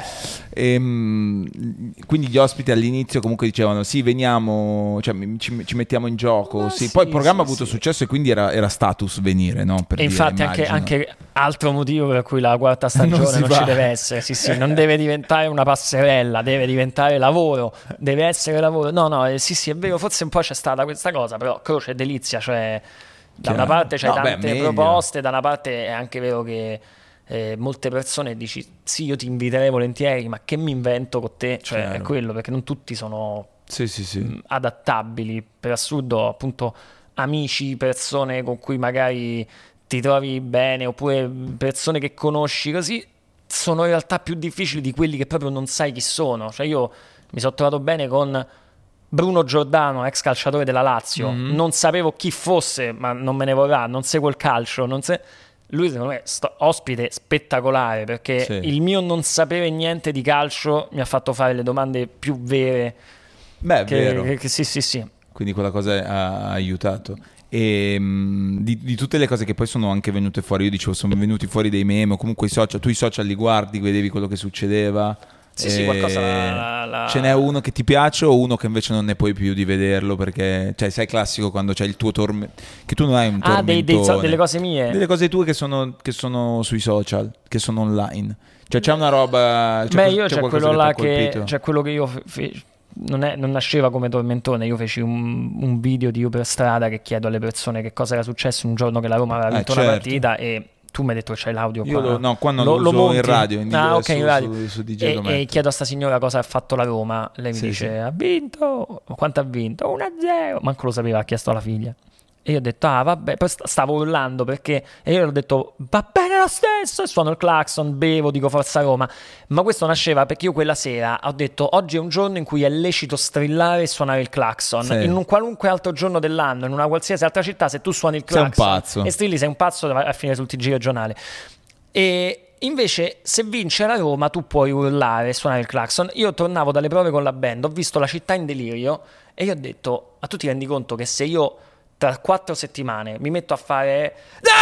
B: Ehm, quindi gli ospiti all'inizio comunque dicevano: sì, veniamo, cioè, mi- ci, ci mettiamo in gioco.
A: Ma
B: Sì.
A: sì,
B: Poi il programma
A: sì,
B: ha avuto
A: sì.
B: successo e quindi era, era status venire, no? Per
A: E
B: dire,
A: infatti anche,
B: immagino.
A: anche altro motivo per cui la quarta stagione
B: Non
A: non,
B: si
A: ci
B: va.
A: deve essere, sì sì, non deve diventare una passerella, deve diventare lavoro, deve essere lavoro. No, no, eh, sì sì, è vero, forse un po' c'è stata questa cosa, però croce e delizia, cioè da
B: Chiaro.
A: una parte c'hai
B: No, beh,
A: tante
B: meglio.
A: proposte, da una parte è anche vero che eh, molte persone dici sì, io ti inviterei volentieri, ma che mi invento con te? Cioè
B: Chiaro.
A: è quello, perché non tutti sono
B: Sì, sì, sì.
A: mh, adattabili. Per assurdo, appunto, amici, persone con cui magari ti trovi bene, oppure persone che conosci così, sono in realtà più difficili di quelli che proprio non sai chi sono. Cioè io mi sono trovato bene con Bruno Giordano, ex calciatore della Lazio.
B: Mhm.
A: Non sapevo chi fosse, ma non me ne vorrà, non seguo il calcio, non se... Lui secondo me è sto- ospite spettacolare, perché
B: Sì.
A: il mio non sapere niente di calcio mi ha fatto fare le domande più vere.
B: Beh, è
A: Che,
B: vero.
A: che- che- sì, sì, sì.
B: Quindi quella cosa ha, ha aiutato. E mh, di, di tutte le cose che poi sono anche venute fuori, io dicevo, sono venuti fuori dei meme, o comunque i social, tu i social li guardi, vedevi quello che succedeva.
A: Sì, sì,
B: E
A: qualcosa la- la-
B: Ce n'è uno che ti piace o uno che invece non ne puoi più di vederlo perché, cioè, sai, classico quando c'è il tuo tormento, che tu non hai un
A: Ah, dei- dei so-
B: tormentone.
A: delle cose mie.
B: Delle cose tue che sono, che sono sui social, che sono online. Cioè c'è una roba... C'è
A: Beh,
B: qual-
A: io
B: c'è
A: c'è
B: qualcosa
A: quello
B: che
A: là
B: ti ha
A: che,
B: colpito?
A: c'è quello che io fe- fe- non, è- non nasceva come tormentone. Io feci un, un video di io per strada che chiedo alle persone che cosa era successo un giorno che la Roma aveva
B: Eh,
A: vinto una
B: certo.
A: partita, e tu mi hai detto che c'hai l'audio
B: Io
A: qua.
B: lo- no, qua non lo uso
A: monti?
B: in radio, in-
A: ah, ok,
B: su-
A: in radio.
B: su- su D J
A: e,
B: lo
A: e
B: metto.
A: chiedo a sta signora cosa ha fatto la Roma. Lei mi
B: Sì,
A: dice:
B: sì.
A: ha vinto? Quanto ha vinto? uno a zero. Manco lo sapeva, ha chiesto alla figlia. E io ho detto: ah, vabbè. Poi st- stavo urlando perché, e io ho detto: va bene lo stesso. E suono il clacson, bevo, dico forza Roma. Ma questo nasceva perché io quella sera ho detto: oggi è un giorno in cui è lecito strillare e suonare il clacson.
B: Sì.
A: In un qualunque altro giorno dell'anno, in una qualsiasi altra città, se tu suoni il
B: Sei un
A: clacson
B: pazzo.
A: e strilli, sei un pazzo, vai a finire sul T G regionale. E invece se vince la Roma tu puoi urlare e suonare il clacson. Io tornavo dalle prove con la band, ho visto la città in delirio e io ho detto, ma tu ti rendi conto che se io tra quattro settimane mi metto a fare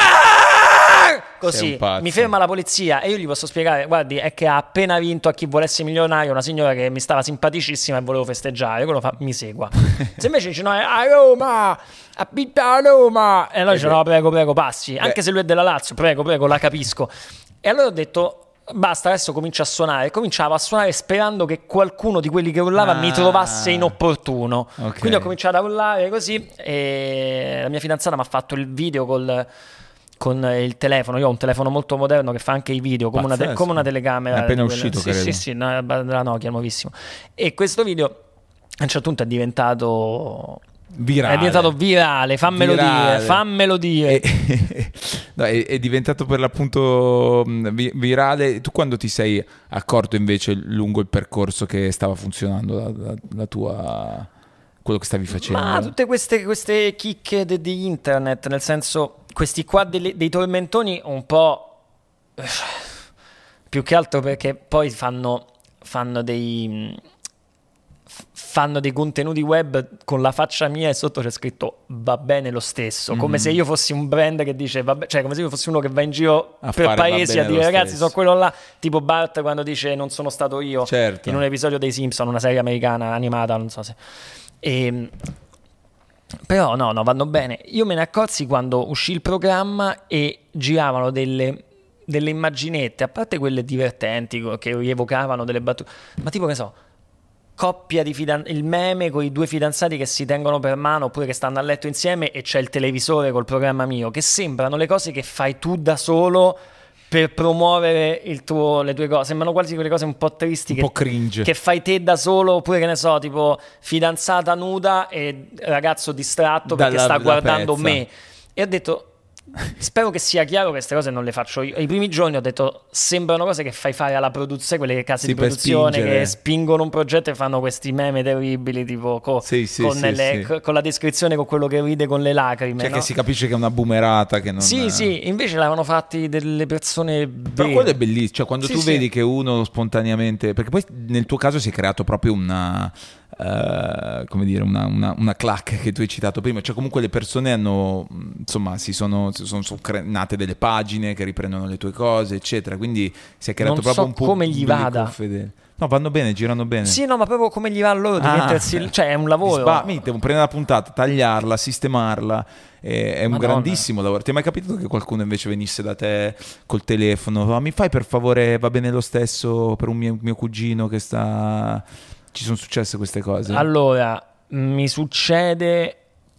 A: così, mi ferma la polizia e io gli posso spiegare, guardi, è che ha appena vinto A Chi vuole essere milionario una signora che mi stava simpaticissima e volevo festeggiare, quello fa, mi segua. Se invece dice no, è a Roma, ha vinto a Roma, e allora dice no, prego, prego, passi, anche Beh. se lui è della Lazio, prego, prego, la capisco. E allora ho detto basta, adesso comincia a suonare. Cominciavo a suonare sperando che qualcuno di quelli che urlava ah, mi trovasse inopportuno. Okay. Quindi ho cominciato a urlare così e la mia fidanzata mi ha fatto il video col, con il telefono. Io ho un telefono molto moderno che fa anche i video come, una, te- come una telecamera.
B: È appena uscito,
A: sì,
B: credo.
A: Sì, sì, no, della Nokia, nuovissimo. E questo video a un certo punto è diventato...
B: Virale.
A: È diventato virale, fammelo virale. dire, fammelo dire.
B: È, no, è, è diventato per l'appunto virale. Tu quando ti sei accorto invece lungo il percorso che stava funzionando la, la, la tua, quello che stavi facendo?
A: Ma tutte queste, queste chicche de, di internet, nel senso, questi qua dei, dei tormentoni un po' più che altro perché poi fanno, fanno dei... fanno dei contenuti web con la faccia mia e sotto c'è scritto va bene lo stesso, come mm-hmm. se io fossi un brand che dice vabbè, cioè come se io fossi uno che va in giro a per paesi a dire ragazzi sono quello là, tipo Bart quando dice non sono stato io,
B: certo.
A: in un episodio dei Simpson, una serie americana animata, non so se e... però no, no, vanno bene. Io me ne accorsi quando uscì il programma e giravano delle delle immaginette, a parte quelle divertenti che rievocavano delle battute, ma tipo che so, coppia di fidan- il meme con i due fidanzati che si tengono per mano oppure che stanno a letto insieme e c'è il televisore col programma mio, che sembrano le cose che fai tu da solo per promuovere il tuo, le tue cose, sembrano quasi quelle cose un po' tristi,
B: un
A: che,
B: po' cringe,
A: che fai te da solo, oppure che ne so, tipo fidanzata nuda e ragazzo distratto perché Dalla, sta guardando pezza. me. E ho detto spero che sia chiaro che queste cose non le faccio io. I primi giorni ho detto sembrano cose che fai fare alla produzione, quelle case sì, di produzione che spingono un progetto e fanno questi meme terribili tipo co-
B: sì, sì,
A: con,
B: sì,
A: le,
B: sì.
A: con la descrizione, con quello che ride con le lacrime,
B: cioè
A: no?
B: Che si capisce che è una boomerata che non
A: sì
B: è...
A: sì, invece l'avevano fatti delle persone vere.
B: Però quello è bellissimo, cioè quando
A: sì,
B: tu
A: sì.
B: vedi che uno spontaneamente, perché poi nel tuo caso si è creato proprio una Uh, come dire una, una, una clac che tu hai citato prima, cioè comunque le persone hanno insomma si sono, si sono, sono cre- nate delle pagine che riprendono le tue cose eccetera, quindi si è creato
A: non
B: proprio
A: so
B: un po'
A: come gli vada
B: fedele. No, vanno bene, girano bene.
A: Sì, no, ma proprio come gli va a loro di ah, mettersi, cioè è un lavoro.
B: Sba- mi devo prendere la puntata, tagliarla, sistemarla, è, è un
A: Madonna.
B: grandissimo lavoro. Ti è mai capitato che qualcuno invece venisse da te col telefono? Oh, mi fai per favore, va bene lo stesso per un mio, mio cugino che sta... Ci sono successe queste cose?
A: Allora, mi succede,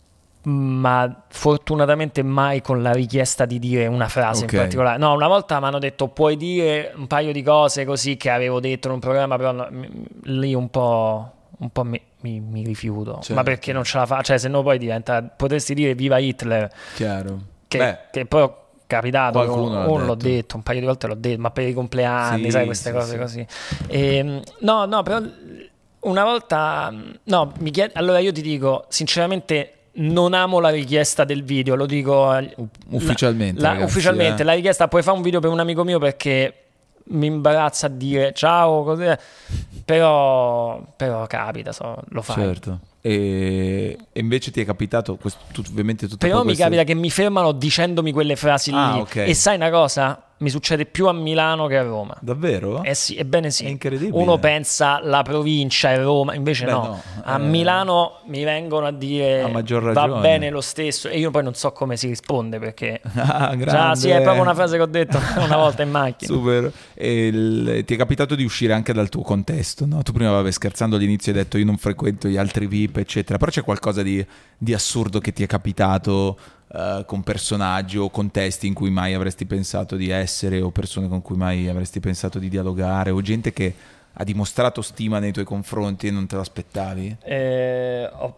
A: ma fortunatamente mai con la richiesta di dire una frase okay. in particolare. No, una volta mi hanno detto puoi dire un paio di cose così che avevo detto in un programma, però no, lì un po', un po' mi, mi, mi rifiuto. Certo. Ma perché non ce la fa? Cioè, se no poi diventa, potresti dire viva Hitler.
B: Chiaro.
A: Che,
B: Beh.
A: che poi capitato,
B: Qualcuno
A: o
B: l'ha
A: l'ho
B: detto.
A: detto, un paio di volte l'ho detto, ma per i compleanni,
B: sì,
A: sai, queste
B: sì,
A: cose
B: sì.
A: così. E, no, no, però una volta, no, mi chied- allora io ti dico, sinceramente non amo la richiesta del video, lo dico
B: ufficialmente.
A: La,
B: ragazzi,
A: ufficialmente,
B: eh.
A: la richiesta, puoi fare un video per un amico mio perché mi imbarazza a dire ciao, così, però, però capita, so, lo fai.
B: Certo. E, e invece ti è capitato, questo, tu, ovviamente tutte
A: però mi
B: queste...
A: capita che mi fermano dicendomi quelle frasi
B: ah,
A: lì.
B: okay.
A: E sai una cosa? Mi succede più a Milano che a Roma.
B: Davvero?
A: Eh sì, ebbene sì.
B: È incredibile.
A: Uno pensa la provincia è Roma, invece
B: Beh,
A: no.
B: no.
A: A
B: Eh,
A: Milano mi vengono a dire
B: a maggior
A: va
B: ragione.
A: bene lo stesso e io poi non so come si risponde perché
B: ah,
A: già sì, è proprio una frase che ho detto una volta in macchina.
B: Super. E il, ti è capitato di uscire anche dal tuo contesto, no? Tu prima vabbè, scherzando all'inizio hai detto io non frequento gli altri V I P eccetera, però c'è qualcosa di, di assurdo che ti è capitato uh, con personaggi o contesti in cui mai avresti pensato di essere o persone con cui mai avresti pensato di dialogare o gente che ha dimostrato stima nei tuoi confronti e non te l'aspettavi?
A: Eh, ho...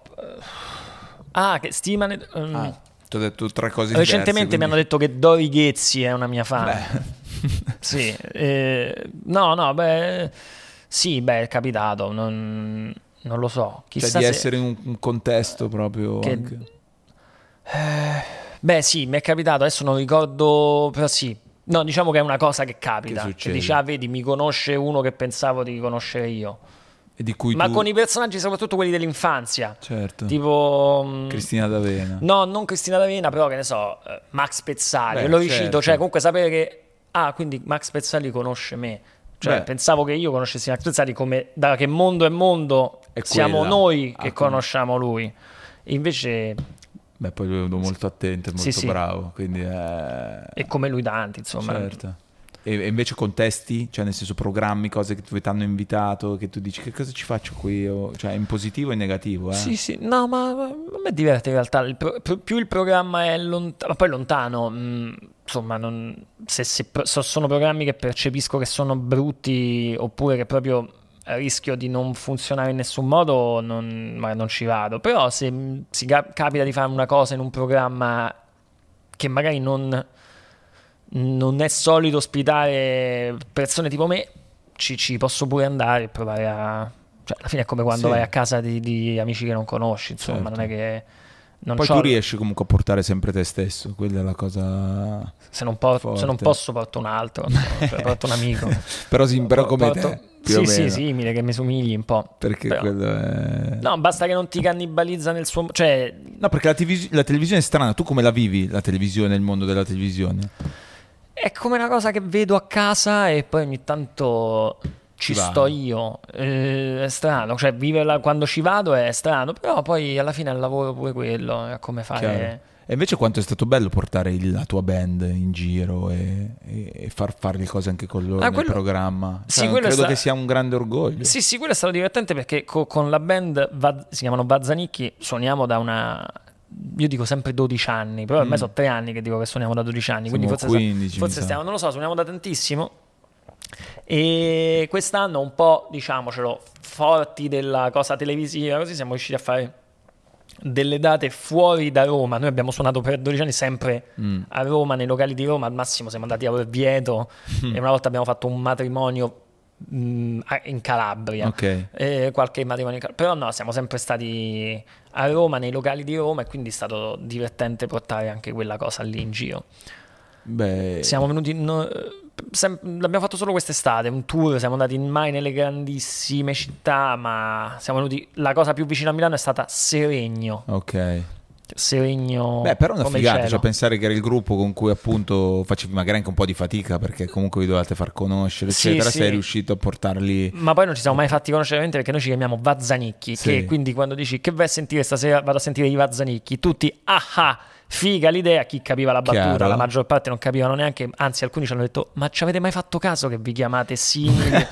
A: Ah, che stima... Ne... Um...
B: Ah, ti ho detto tre cose
A: recentemente
B: diverse,
A: mi hanno detto che Dori Ghezzi è una mia fan.
B: Beh.
A: Sì, eh, no, no, beh, sì, beh, è capitato, non, non lo so. Chissà
B: cioè di
A: se...
B: essere in un, un contesto proprio
A: che...
B: anche...
A: eh, beh sì, mi è capitato, adesso non ricordo, però sì. No, diciamo che è una cosa che capita,
B: che,
A: che dici, ah vedi, mi conosce uno che pensavo di conoscere io.
B: E di cui
A: Ma
B: tu...
A: con i personaggi, soprattutto quelli dell'infanzia.
B: Certo.
A: Tipo...
B: Cristina D'Avena.
A: No, non Cristina D'Avena, però che ne so, Max Pezzali.
B: Beh,
A: lo ricito,
B: certo.
A: cioè comunque sapere che... Ah, quindi Max Pezzali conosce me. Cioè,
B: Beh.
A: pensavo che io conoscessi Max Pezzali come da che mondo è mondo
B: È
A: siamo
B: quella.
A: noi
B: Ah,
A: che
B: come-
A: conosciamo lui. Invece...
B: Beh, poi lui è molto attento e molto
A: Sì, sì.
B: bravo, quindi è...
A: E come lui tanti, insomma.
B: Certo. E e invece contesti, cioè nel senso programmi, cose che ti hanno invitato, che tu dici che cosa ci faccio qui, o, cioè in positivo e in negativo, eh?
A: Sì, sì, no, ma ma a me diverte in realtà. Il pro- pro- più il programma è lontano, ma poi lontano, mh, insomma, non, se, se pro- so- sono programmi che percepisco che sono brutti oppure che proprio rischio di non funzionare in nessun modo, non, ma non ci vado. Però se mh, si cap- capita di fare una cosa in un programma che magari non, non è solito ospitare persone tipo me, ci, ci posso pure andare e provare a... Cioè, alla fine è come quando
B: Sì.
A: vai a casa di, di amici che non conosci, insomma,
B: Certo.
A: non è che... Non
B: Poi
A: c'ho-
B: tu riesci comunque a portare sempre te stesso, quella è la cosa...
A: se, non po-
B: forte.
A: se non posso porto un altro, no? Cioè, porto un amico.
B: Però, sì, però come
A: Porto-
B: te, più
A: sì,
B: o
A: sì,
B: meno.
A: simile, che mi somigli un po'.
B: Perché
A: Però-
B: quello è...
A: No, basta che non ti cannibalizza nel suo... Cioè,
B: No, perché la, TV la televisione è strana. Tu come la vivi, la televisione, il mondo della televisione?
A: è come una cosa che vedo a casa e poi ogni tanto ci
B: Ci vai.
A: sto io. Eh, è strano, cioè viverla quando ci vado è strano, però poi alla fine è il lavoro pure quello, è come
B: Chiaro.
A: fare...
B: E invece quanto è stato bello portare il- la tua band in giro e, e- e far fare le cose anche con loro
A: Ah,
B: nel
A: quello-
B: programma?
A: Sì,
B: Cioè,
A: quello è
B: credo
A: sta-
B: che sia un grande orgoglio.
A: Sì, sì, quello è stato divertente perché co- con la band Va- si chiamano Bazzanicchi, suoniamo da una... Io dico sempre dodici anni, però ormai
B: Mm.
A: sono tre anni che dico che suoniamo da dodici anni, quindi
B: Siamo
A: forse,
B: quindici,
A: forse
B: mi sa.
A: stiamo, non lo so, suoniamo da tantissimo. E quest'anno un po', diciamocelo, forti della cosa televisiva, così siamo riusciti a fare delle date fuori da Roma. Noi abbiamo suonato per dodici anni sempre
B: Mm.
A: a Roma, nei locali di Roma, al massimo siamo andati a Orvieto e una volta abbiamo fatto un matrimonio mh, a- in Calabria.
B: Ok.
A: Eh, qualche matrimonio in Cal- però no, siamo sempre stati a Roma, nei locali di Roma, e quindi è stato divertente portare anche quella cosa lì in giro.
B: Beh,
A: Siamo venuti no, sem- l'abbiamo fatto solo quest'estate, un tour, siamo andati mai nelle grandissime città, ma siamo venuti, la cosa più vicina a Milano è stata Seregno.
B: ok.
A: Seregno
B: Beh, però è una
A: come il
B: figata,
A: cielo.
B: cioè pensare che era il gruppo con cui appunto facevi magari anche un po' di fatica perché comunque vi dovevate far conoscere,
A: Sì,
B: eccetera,
A: sì.
B: sei riuscito a portarli...
A: Ma poi non ci siamo mai fatti conoscere veramente perché noi ci chiamiamo Vazzanicchi,
B: Sì.
A: che quindi quando dici che vai a sentire stasera, vado a sentire i Vazzanicchi, tutti ah ah, figa l'idea, chi capiva la battuta,
B: Chiaro.
A: la maggior parte non capivano neanche, anzi alcuni ci hanno detto ma ci avete mai fatto caso che vi chiamate simili?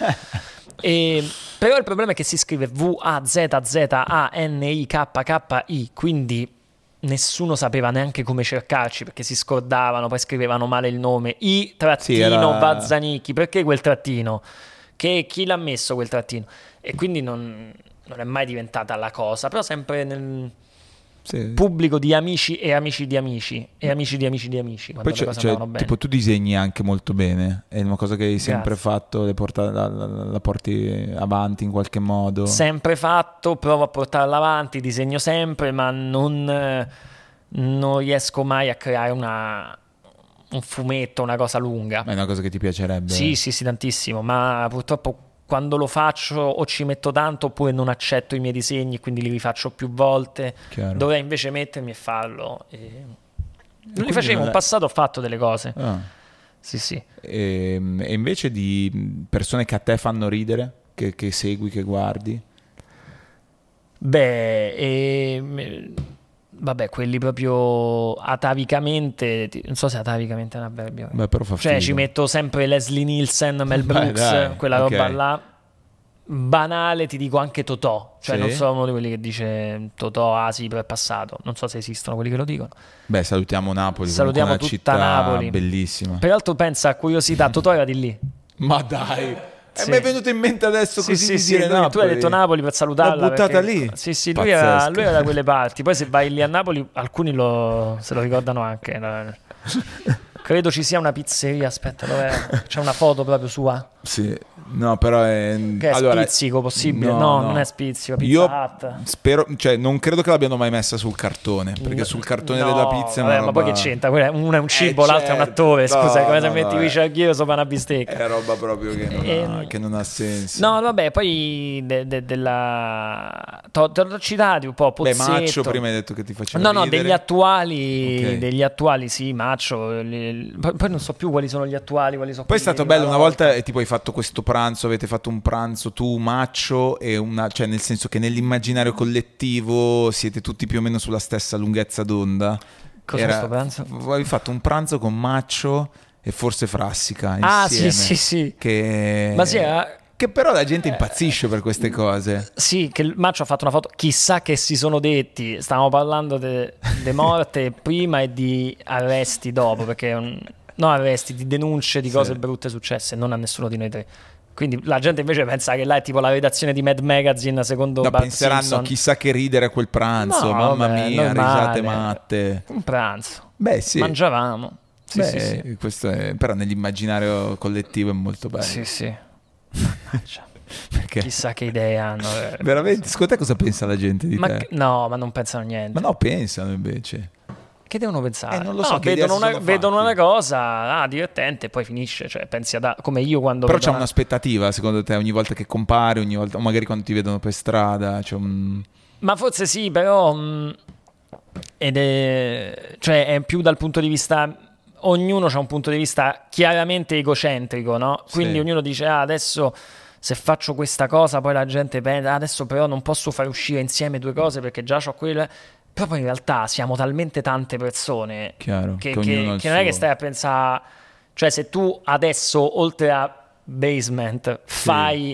A: E, però il problema è che si scrive V A Z Z A N I K K I, quindi nessuno sapeva neanche come cercarci perché si scordavano, poi scrivevano male il nome, I trattino
B: Sì, era-
A: Vazzanicchi, perché quel trattino? Che chi l'ha messo quel trattino? E quindi non, non è mai diventata la cosa, però sempre nel
B: Sì.
A: pubblico di amici e amici di amici e amici di amici di amici, quando
B: Poi
A: le
B: c'è,
A: cose
B: c'è-
A: andavano bene.
B: tipo tu disegni anche molto bene, è una cosa che hai sempre
A: Grazie.
B: fatto, le porta- la, la- la porti avanti in qualche modo.
A: Sempre fatto, provo a portarla avanti, disegno sempre, ma non, eh, non riesco mai a creare una, un fumetto, una cosa lunga.
B: Ma è una cosa che ti piacerebbe?
A: Sì, sì, sì, tantissimo, ma purtroppo quando lo faccio o ci metto tanto oppure non accetto i miei disegni, quindi li rifaccio più volte.
B: Chiaro.
A: Dovrei invece mettermi e farlo. E... Non
B: quindi
A: li facevo,
B: non
A: in
B: è-
A: passato ho fatto delle cose.
B: Ah.
A: Sì, sì.
B: E, e invece di persone che a te fanno ridere, che, che segui, che guardi?
A: Beh, ehm, vabbè, quelli proprio atavicamente, ti- non so se atavicamente è un avverbio.
B: Beh, però fa
A: Cioè,
B: figo.
A: ci metto sempre Leslie Nielsen, Mel
B: Dai,
A: Brooks,
B: dai,
A: quella
B: ok.
A: roba là. Banale, ti dico anche Totò. Cioè,
B: Sì?
A: non sono uno di quelli che dice Totò, ah sì, però è passato. Non so se esistono quelli che lo dicono.
B: Beh, salutiamo Napoli,
A: Salutiamo
B: comunque una
A: tutta
B: città
A: Napoli.
B: bellissima.
A: Peraltro, pensa a curiosità, Totò era di lì.
B: Ma dai,
A: Sì.
B: mi è venuto in mente adesso
A: Sì,
B: così
A: sì,
B: di
A: sì,
B: dire
A: lui-
B: Napoli.
A: tu hai detto Napoli per salutarla.
B: L'ho buttata
A: perché-
B: lì.
A: Sì, sì, lui era,
B: Pazzesco.
A: lui era da quelle parti. Poi se vai lì a Napoli, alcuni lo, se lo ricordano anche. Credo ci sia una pizzeria, aspetta, dov'è? C'è una foto proprio sua.
B: Sì, no, però è...
A: Che è
B: allora,
A: spizzico possibile?
B: no,
A: no,
B: no,
A: non è spizzico, Pizza
B: io
A: Hut.
B: spero, cioè non credo che l'abbiano mai messa sul cartone, perché
A: No,
B: sul cartone
A: no,
B: della pizza è una
A: vabbè,
B: roba...
A: ma poi che c'entra? Uno è un cibo,
B: Eh,
A: l'altro è un
B: certo.
A: attore, scusa,
B: No,
A: come se
B: no,
A: metti
B: no,
A: Richard Gere sopra una bistecca.
B: È roba proprio che non,
A: Ehm,
B: ha, che non ha senso.
A: No, vabbè, poi de- de- della... Te l'ho citati un po',
B: Beh,
A: Pozzetto.
B: Maccio prima hai detto che ti faceva
A: No, no,
B: ridere.
A: degli attuali,
B: Ok.
A: degli attuali, sì, Maccio. li- Poi poi non so più quali sono gli attuali, quali sono
B: Poi è
A: quelli
B: stato
A: di
B: bello una volta e tipo hai fatto questo pranzo, avete fatto un pranzo tu, Maccio e una, cioè nel senso che nell'immaginario collettivo siete tutti più o meno sulla stessa lunghezza d'onda.
A: Cos'è questo pranzo?
B: Avevi fatto un pranzo con Maccio e forse Frassica
A: Ah,
B: insieme.
A: sì, sì, sì.
B: Che...
A: Ma sì, eh,
B: che però la gente impazzisce per queste cose.
A: Sì, che il Maccio ha fatto una foto, chissà che si sono detti, stavamo parlando di morte prima e di arresti dopo, perché um, no arresti, di denunce di cose
B: Sì.
A: brutte successe, non a nessuno di noi tre. Quindi la gente invece pensa che là è tipo la redazione di Mad Magazine secondo
B: No,
A: Bart
B: penseranno
A: Simpson.
B: chissà che ridere a quel pranzo,
A: No,
B: mamma
A: vabbè,
B: mia,
A: normale.
B: risate matte.
A: Un pranzo.
B: Beh, sì.
A: Mangiavamo. Sì,
B: Beh,
A: sì, sì.
B: questo è, però nell'immaginario collettivo è molto bello.
A: Sì, sì. Mannaggia.
B: Perché
A: Chissà che idee hanno. eh.
B: veramente, secondo te cosa pensa la gente di
A: Ma
B: te?
A: che- no, ma non pensano niente.
B: Ma no, pensano invece.
A: Che devono pensare?
B: Eh, non lo
A: No,
B: so, che idea
A: vedono,
B: si
A: una,
B: sono
A: vedono
B: fatti.
A: una cosa, ah, divertente, e poi finisce. Cioè, pensi ad, come io quando
B: Però
A: vedo
B: c'è
A: una-
B: un'aspettativa, secondo te, ogni volta che compare, ogni volta, o magari quando ti vedono per strada, c'è un...
A: Ma forse sì, però... mh, ed è... Cioè, è più dal punto di vista... Ognuno ha un punto di vista chiaramente egocentrico, no? Quindi
B: Sì.
A: ognuno dice, ah, adesso... Se faccio questa cosa, poi la gente pensa, "Ah, adesso però non posso far uscire insieme due cose perché già ho quelle. Però poi in realtà siamo talmente tante persone
B: Chiaro,
A: che,
B: che
A: che-
B: ognuno ha il
A: che non è che
B: suo.
A: stai a pensare. Cioè, se tu adesso, oltre a Basement, fai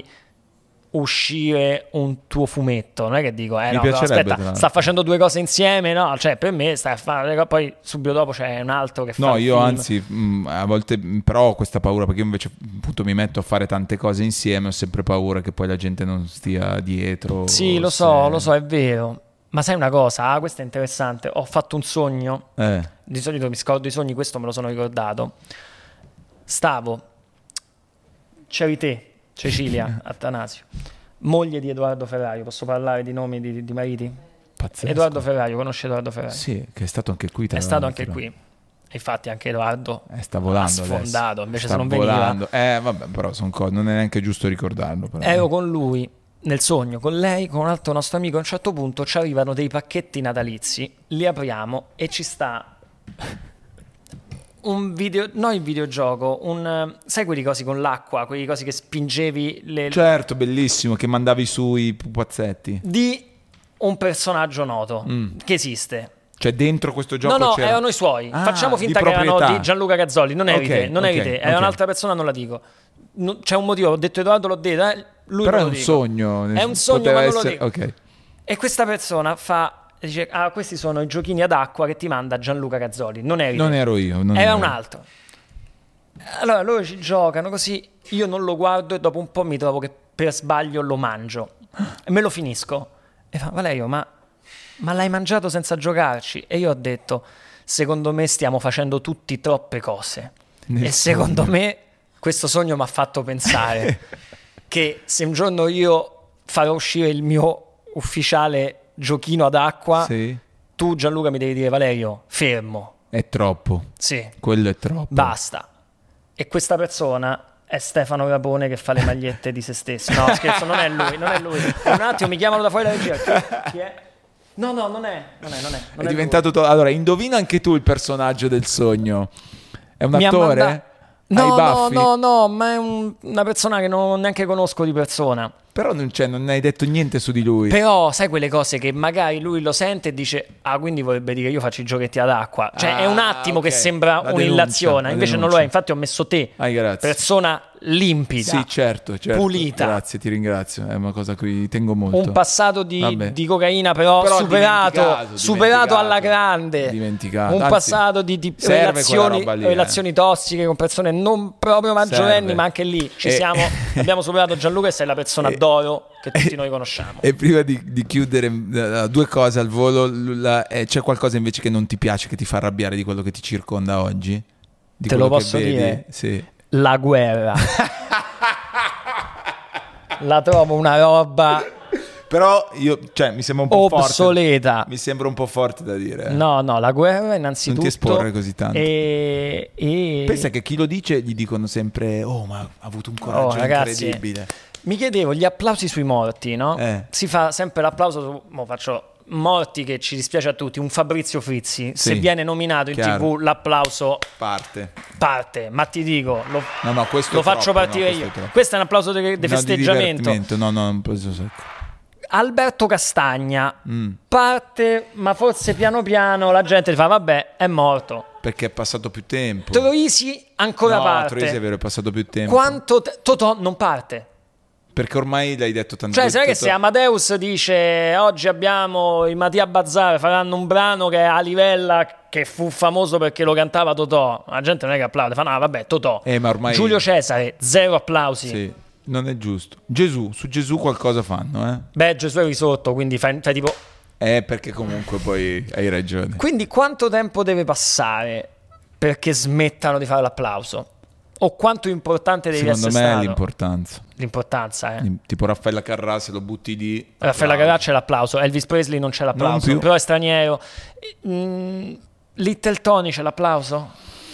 A: uscire un tuo fumetto, non è che dico, eh
B: Mi
A: no, no,
B: piacerebbe, tra
A: aspetta,
B: l'altro.
A: sta facendo due cose insieme, no? Cioè, per me stai a fare, poi subito dopo c'è un altro che fa
B: No,
A: il
B: io
A: film.
B: anzi, mh, a volte mh, però ho questa paura perché io invece appunto mi metto a fare tante cose insieme, ho sempre paura che poi la gente non stia dietro.
A: Sì, lo
B: se-
A: so, lo so, è vero. Ma sai una cosa? Ah, questo è interessante. Ho fatto un sogno.
B: Eh,
A: Di solito mi scordo i sogni, questo me lo sono ricordato. Stavo. C'eri te, Cecilia Attanasio, moglie di Edoardo Ferrario. Posso parlare di nomi di, di mariti?
B: pazzesco.
A: Edoardo Ferrario, conosce Edoardo Ferrario?
B: Sì, che è stato anche qui. tra
A: È stato anche
B: l'altro.
A: qui. E infatti anche Edoardo
B: Eh, sta volando
A: ha sfondato,
B: adesso.
A: invece
B: Sta
A: se non veniva.
B: volando. Eh, vabbè, però son cose, non è neanche giusto ricordarlo. Però.
A: Ero con lui nel sogno, con lei, con un altro nostro amico. A un certo punto ci arrivano dei pacchetti natalizi, li apriamo e ci sta un video, no il videogioco, un, eh, sai quelli cosi con l'acqua, quei cosi che spingevi le,
B: Certo, bellissimo, che mandavi sui pupazzetti.
A: di un personaggio noto
B: Mm.
A: che esiste.
B: Cioè dentro questo gioco
A: No, no,
B: c'era...
A: erano i suoi.
B: Ah,
A: Facciamo finta
B: di
A: che erano
B: proprietà.
A: di Gianluca Gazzoli. Non eri
B: Ok,
A: te, non eri
B: ok,
A: te. Era
B: ok.
A: un'altra persona, non la dico. No- c'è un motivo, ho detto Edoardo, l'ho detto, eh, lui
B: Però
A: me
B: è
A: lo
B: un
A: dico.
B: sogno.
A: È un sogno,
B: poteva
A: ma non lo
B: essere-
A: dico.
B: Ok.
A: E questa persona fa, dice, ah, questi sono i giochini ad acqua che ti manda Gianluca Gazzoli. Non eri
B: Non
A: te.
B: ero io. Non
A: Era
B: ero
A: un
B: io.
A: altro. Allora loro ci giocano così, io non lo guardo e dopo un po' mi trovo che per sbaglio lo mangio e me lo finisco. E fa, Valerio, ma, ma l'hai mangiato senza giocarci? E io ho detto, secondo me stiamo facendo tutti troppe cose.
B: Nel
A: e secondo
B: sogno.
A: me questo sogno mi ha fatto pensare che se un giorno io farò uscire il mio ufficiale giochino ad acqua,
B: Sì.
A: tu Gianluca mi devi dire, Valerio, fermo.
B: È troppo.
A: Sì,
B: Quello è troppo.
A: basta. E questa persona è Stefano Rapone che fa le magliette di se stesso. No, scherzo, non è lui, non è lui. Un attimo, mi chiamano da fuori la regia. Chi, chi è? No, no, non è, non è, non è. Non
B: È
A: è
B: diventato... to- Allora, indovina anche tu il personaggio del sogno. È un
A: lui. Mi ha
B: attore?
A: manda-
B: Ha i
A: No, no,
B: baffi?
A: no, no, ma è un- una persona che non neanche conosco di persona.
B: Però non, c'è, non hai detto niente su di lui.
A: Però sai quelle cose che magari lui lo sente e dice, ah, quindi vorrebbe dire io faccio i giochetti ad acqua. Cioè
B: Ah,
A: è un attimo
B: ok.
A: che sembra
B: La
A: un'illazione,
B: denuncia, la
A: invece non lo
B: denuncia.
A: è. Infatti ho messo te,
B: Ah, grazie.
A: persona limpida,
B: Sì, certo, certo.
A: pulita.
B: Grazie, ti ringrazio. È una cosa a cui tengo molto.
A: un passato di,
B: Vabbè.
A: di cocaina però,
B: Però
A: superato,
B: dimenticato,
A: superato
B: dimenticato.
A: alla grande,
B: Dimenticato.
A: un
B: Anzi,
A: passato di, di
B: serve quella
A: relazioni,
B: roba lì, eh.
A: relazioni tossiche con persone non proprio maggiorenni,
B: Serve.
A: ma anche lì ci
B: E-
A: siamo, abbiamo superato Gianluca e sei la persona
B: E-
A: d'oro che tutti noi conosciamo.
B: E prima di, di chiudere, uh, due cose al volo. l- la- eh, c'è qualcosa invece che non ti piace, che ti fa arrabbiare di quello che ti circonda oggi? Di
A: Te
B: quello
A: lo
B: che
A: posso
B: vedi?
A: dire?
B: Sì.
A: La guerra. la trovo una roba...
B: Però io, cioè, mi sembra un po'
A: obsoleta.
B: Forte. Mi sembra un po' forte da dire. Eh.
A: No, no, la guerra innanzitutto.
B: Non ti esporre così tanto.
A: E, e...
B: Pensa che chi lo dice gli dicono sempre: oh, ma ha avuto un coraggio oh, ragazzi, incredibile.
A: Mi chiedevo gli applausi sui morti, no?
B: Eh.
A: Si fa sempre l'applauso su, mo faccio morti che ci dispiace a tutti, un Fabrizio Frizzi, sì, se viene nominato in chiaro. tivù l'applauso
B: parte.
A: Parte, ma ti dico, lo,
B: no, no, questo
A: lo
B: è
A: faccio
B: troppo,
A: partire
B: no,
A: io.
B: Questo è,
A: questo è un applauso di
B: no,
A: festeggiamento.
B: Di no, no, non posso secco.
A: Alberto Castagna
B: mm.
A: parte, ma forse piano piano la gente fa vabbè, è morto.
B: Perché è passato più tempo.
A: Troisi ancora
B: no,
A: parte.
B: Troisi è vero, è passato più tempo.
A: Quanto te- Totò non parte.
B: Perché ormai l'hai detto tanto.
A: Cioè, sai che se Amadeus dice oggi abbiamo i Mattia Bazzar faranno un brano che è a livella, che fu famoso perché lo cantava Totò, la gente non è che applaude, fa no vabbè Totò.
B: Eh, ma ormai...
A: Giulio Cesare, zero applausi.
B: Sì. Non è giusto. Gesù, su Gesù qualcosa fanno, eh?
A: Beh, Gesù è risotto, quindi fai, fai tipo...
B: Eh, perché comunque poi hai ragione.
A: Quindi quanto tempo deve passare perché smettano di fare l'applauso? O quanto importante devi
B: Secondo
A: essere
B: me
A: stato?
B: È l'importanza.
A: L'importanza, eh?
B: Tipo Raffaella Carrà, se lo butti lì...
A: Raffaella Carrà c'è l'applauso, Elvis Presley non c'è l'applauso,
B: non
A: però è straniero. Mm, Little Tony c'è l'applauso?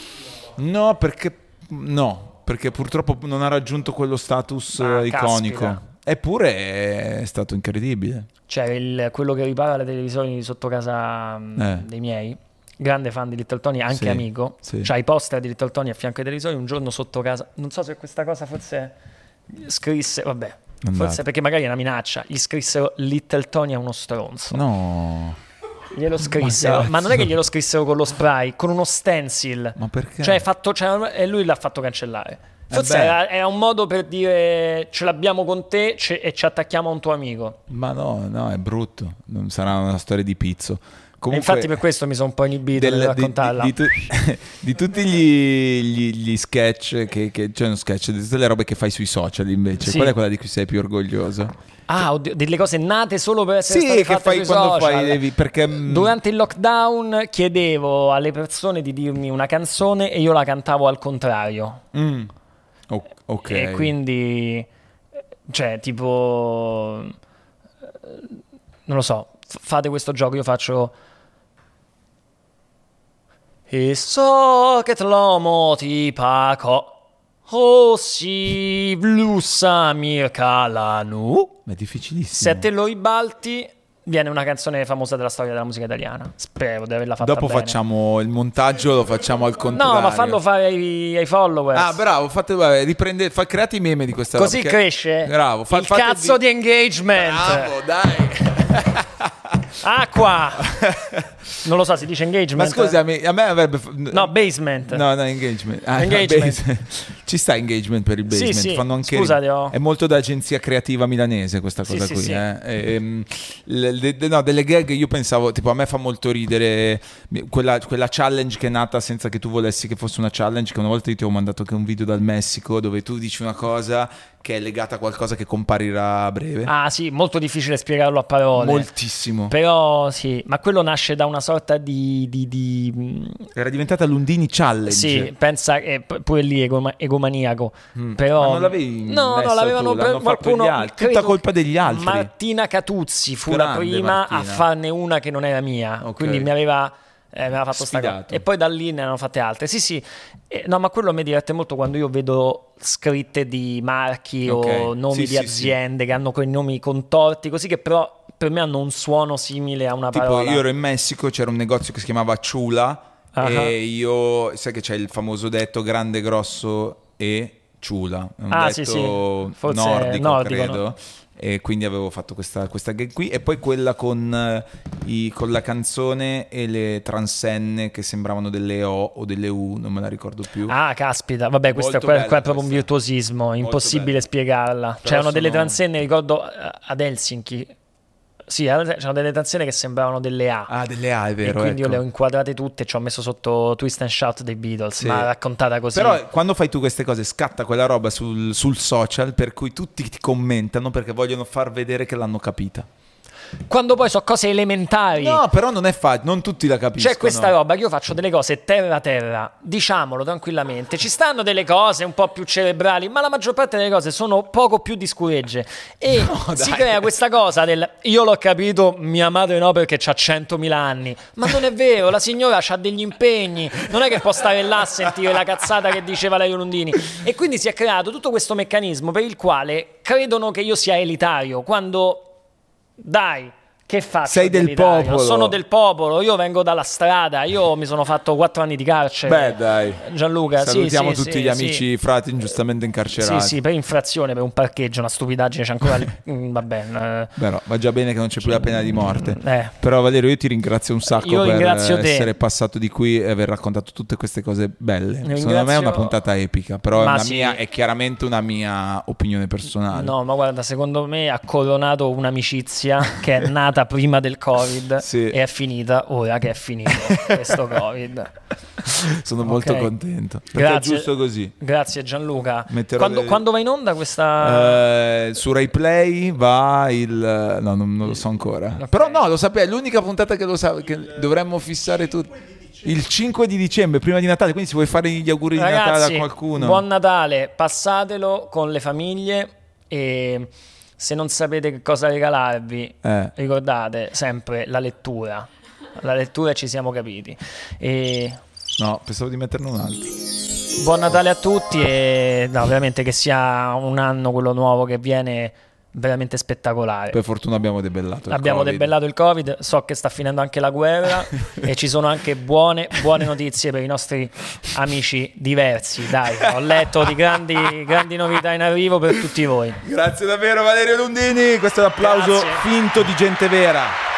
B: No, perché... No. Perché purtroppo non ha raggiunto quello status ah, iconico. Caspita. Eppure è stato incredibile.
A: C'è il, quello che ripara le televisioni sotto casa eh. dei miei, grande fan di Little Tony, anche sì, amico. Sì. C'ha i poster di Little Tony a fianco ai televisori. Un giorno sotto casa, non so se questa cosa forse scrisse, vabbè, Andate. forse perché magari è una minaccia. Gli scrissero Little Tony è uno stronzo.
B: No.
A: Glielo scrissero, ma, ma non è che glielo scrissero con lo spray, con uno stencil.
B: Ma perché?
A: Cioè, fatto, cioè, e lui l'ha fatto cancellare. Forse eh era, era un modo per dire ce l'abbiamo con te ce, e ci attacchiamo a un tuo amico.
B: Ma no, no, è brutto. Non sarà una storia di pizzo. Comunque,
A: infatti per questo mi sono un po' inibito del, di raccontarla.
B: Di, di, di, tu, di tutti gli, gli, gli sketch, che, che, cioè uno sketch, di tutte le robe che fai sui social invece, sì. Qual è quella di cui sei più orgoglioso?
A: Ah, oddio, delle cose nate solo per essere
B: sì,
A: state
B: che
A: fatte
B: fai
A: sui
B: quando
A: social.
B: fai devi, perché
A: durante il lockdown chiedevo alle persone di dirmi una canzone e io la cantavo al contrario.
B: Mm. Oh, ok.
A: E quindi cioè tipo non lo so, fate questo gioco, io faccio e so che l'uomo ti paco oh si blussa mirka la nu.
B: Ma è difficilissimo.
A: Se te lo ribalti viene una canzone famosa della storia della musica italiana. Spero di averla fatta
B: dopo
A: bene.
B: Facciamo il montaggio, lo facciamo al contrario.
A: No, ma fallo fare ai, ai followers.
B: Ah, bravo, fate, vabbè, riprende, fa, create i meme di questa
A: così
B: roba.
A: Così cresce
B: bravo, fa,
A: il cazzo di... di engagement.
B: Bravo, dai.
A: Acqua. Non lo so, si dice engagement.
B: Ma scusami, a me avrebbe...
A: No, basement.
B: No, no, engagement. Ah,
A: engagement.
B: No, base... Ci sta engagement per il basement.
A: Sì, sì.
B: Fanno anche...
A: Scusate, oh.
B: È molto da agenzia creativa milanese questa cosa
A: sì,
B: qui.
A: sì, sì.
B: Eh. E, um, le, le, no, delle gag io pensavo, tipo a me fa molto ridere quella, quella challenge che è nata senza che tu volessi che fosse una challenge, che una volta io ti ho mandato anche un video dal Messico dove tu dici una cosa che è legata a qualcosa che comparirà a breve.
A: Ah sì, molto difficile spiegarlo a parole.
B: Moltissimo.
A: Però sì, ma quello nasce da una sorta di... di, di...
B: Era diventata l'Undini Challenge.
A: Sì, pensa che pure lì egoma, egomaniaco. Mm. Però...
B: Ma non l'avevi
A: No, no, l'avevano
B: per
A: qualcuno...
B: Altri. Tutta colpa degli altri.
A: Martina Catuzzi fu
B: Grande
A: la prima
B: Martina.
A: a farne una che non era mia. Okay. Quindi mi aveva... Eh, mi aveva fatto sta cosa. E poi da lì ne hanno fatte altre. Sì, sì. Eh, no, ma quello mi diverte molto quando io vedo scritte di marchi okay. o nomi sì, di sì, aziende sì. che hanno quei nomi contorti, così che però per me hanno un suono simile a una
B: tipo,
A: parola.
B: Io ero in Messico, c'era un negozio che si chiamava Chula uh-huh. e io, sai che c'è il famoso detto grande, grosso e Chula. È un
A: ah,
B: detto
A: sì, sì. Forse
B: nordico,
A: nordico,
B: credo.
A: No?
B: E quindi avevo fatto questa, questa gag qui e poi quella con, uh, i, con la canzone e le transenne che sembravano delle O o delle U, non me la ricordo più.
A: Ah, caspita, vabbè, questo è, qua, qua è proprio un virtuosismo, impossibile spiegarla. C'erano sono... delle transenne, ricordo ad Helsinki. Sì, c'erano delle transenne che sembravano delle A.
B: Ah, delle A, è vero.
A: E quindi
B: ecco.
A: io le ho inquadrate tutte e ci ho messo sotto Twist and Shout dei Beatles, sì. Ma raccontata così.
B: Però quando fai tu queste cose scatta quella roba sul, sul social per cui tutti ti commentano perché vogliono far vedere che l'hanno capita.
A: quando poi so cose elementari.
B: No, però non è facile, non tutti la capiscono.
A: C'è questa roba che io faccio delle cose terra terra, diciamolo tranquillamente, ci stanno delle cose un po' più cerebrali, ma la maggior parte delle cose sono poco più di scuregge e
B: no,
A: si
B: dai.
A: crea questa cosa del io l'ho capito, mia madre no perché c'ha centomila anni, ma non è vero, la signora ha degli impegni, non è che può stare là a sentire la cazzata che dice Valerio Lundini, e quindi si è creato tutto questo meccanismo per il quale credono che io sia elitario, quando dai, che faccio?
B: Sei del
A: dell'Italia?
B: popolo.
A: Sono del popolo, io vengo dalla strada, io mi sono fatto quattro anni di carcere.
B: Beh, dai.
A: Gianluca,
B: salutiamo
A: sì, sì,
B: tutti
A: sì,
B: gli amici
A: sì.
B: frati ingiustamente incarcerati.
A: Sì, sì, per infrazione, per un parcheggio, una stupidaggine, c'è ancora mm, va bene.
B: Beh, no, va già bene che non c'è più la pena di morte.
A: Eh.
B: Però Valerio, io ti ringrazio un sacco
A: Io
B: per
A: ringrazio te.
B: essere passato di qui e aver raccontato tutte queste cose belle.
A: Ringrazio...
B: Secondo me è una puntata epica, però è, una
A: sì.
B: mia, è chiaramente una mia opinione personale.
A: No, ma guarda, secondo me ha coronato un'amicizia che è nata prima del Covid
B: sì.
A: e è finita ora che è finito questo Covid.
B: Sono molto
A: Okay.
B: contento, perché
A: Grazie.
B: è giusto così.
A: Grazie Gianluca. Quando,
B: delle...
A: quando va in onda questa...
B: Uh, su Rai Play va il... No, non, non lo so ancora.
A: Okay.
B: Però no, lo sapevo, è l'unica puntata che, lo sa... che dovremmo fissare tutti. Il cinque di dicembre, prima di Natale, quindi se vuoi fare gli auguri di
A: Ragazzi,
B: Natale a qualcuno.
A: Buon Natale, passatelo con le famiglie e se non sapete che cosa regalarvi,
B: Eh.
A: ricordate sempre la lettura. La lettura ci siamo capiti. E...
B: No, pensavo di metterne un altro.
A: Buon Natale a tutti e no, veramente che sia un anno quello nuovo che viene veramente spettacolare.
B: Per fortuna abbiamo debellato il
A: Abbiamo
B: Covid.
A: debellato il Covid, so che sta finendo anche la guerra e ci sono anche buone, buone notizie per i nostri amici diversi. Dai, ho letto di grandi, grandi novità in arrivo per tutti voi.
B: Grazie davvero Valerio Lundini, questo è l'applauso
A: Grazie.
B: finto di gente vera.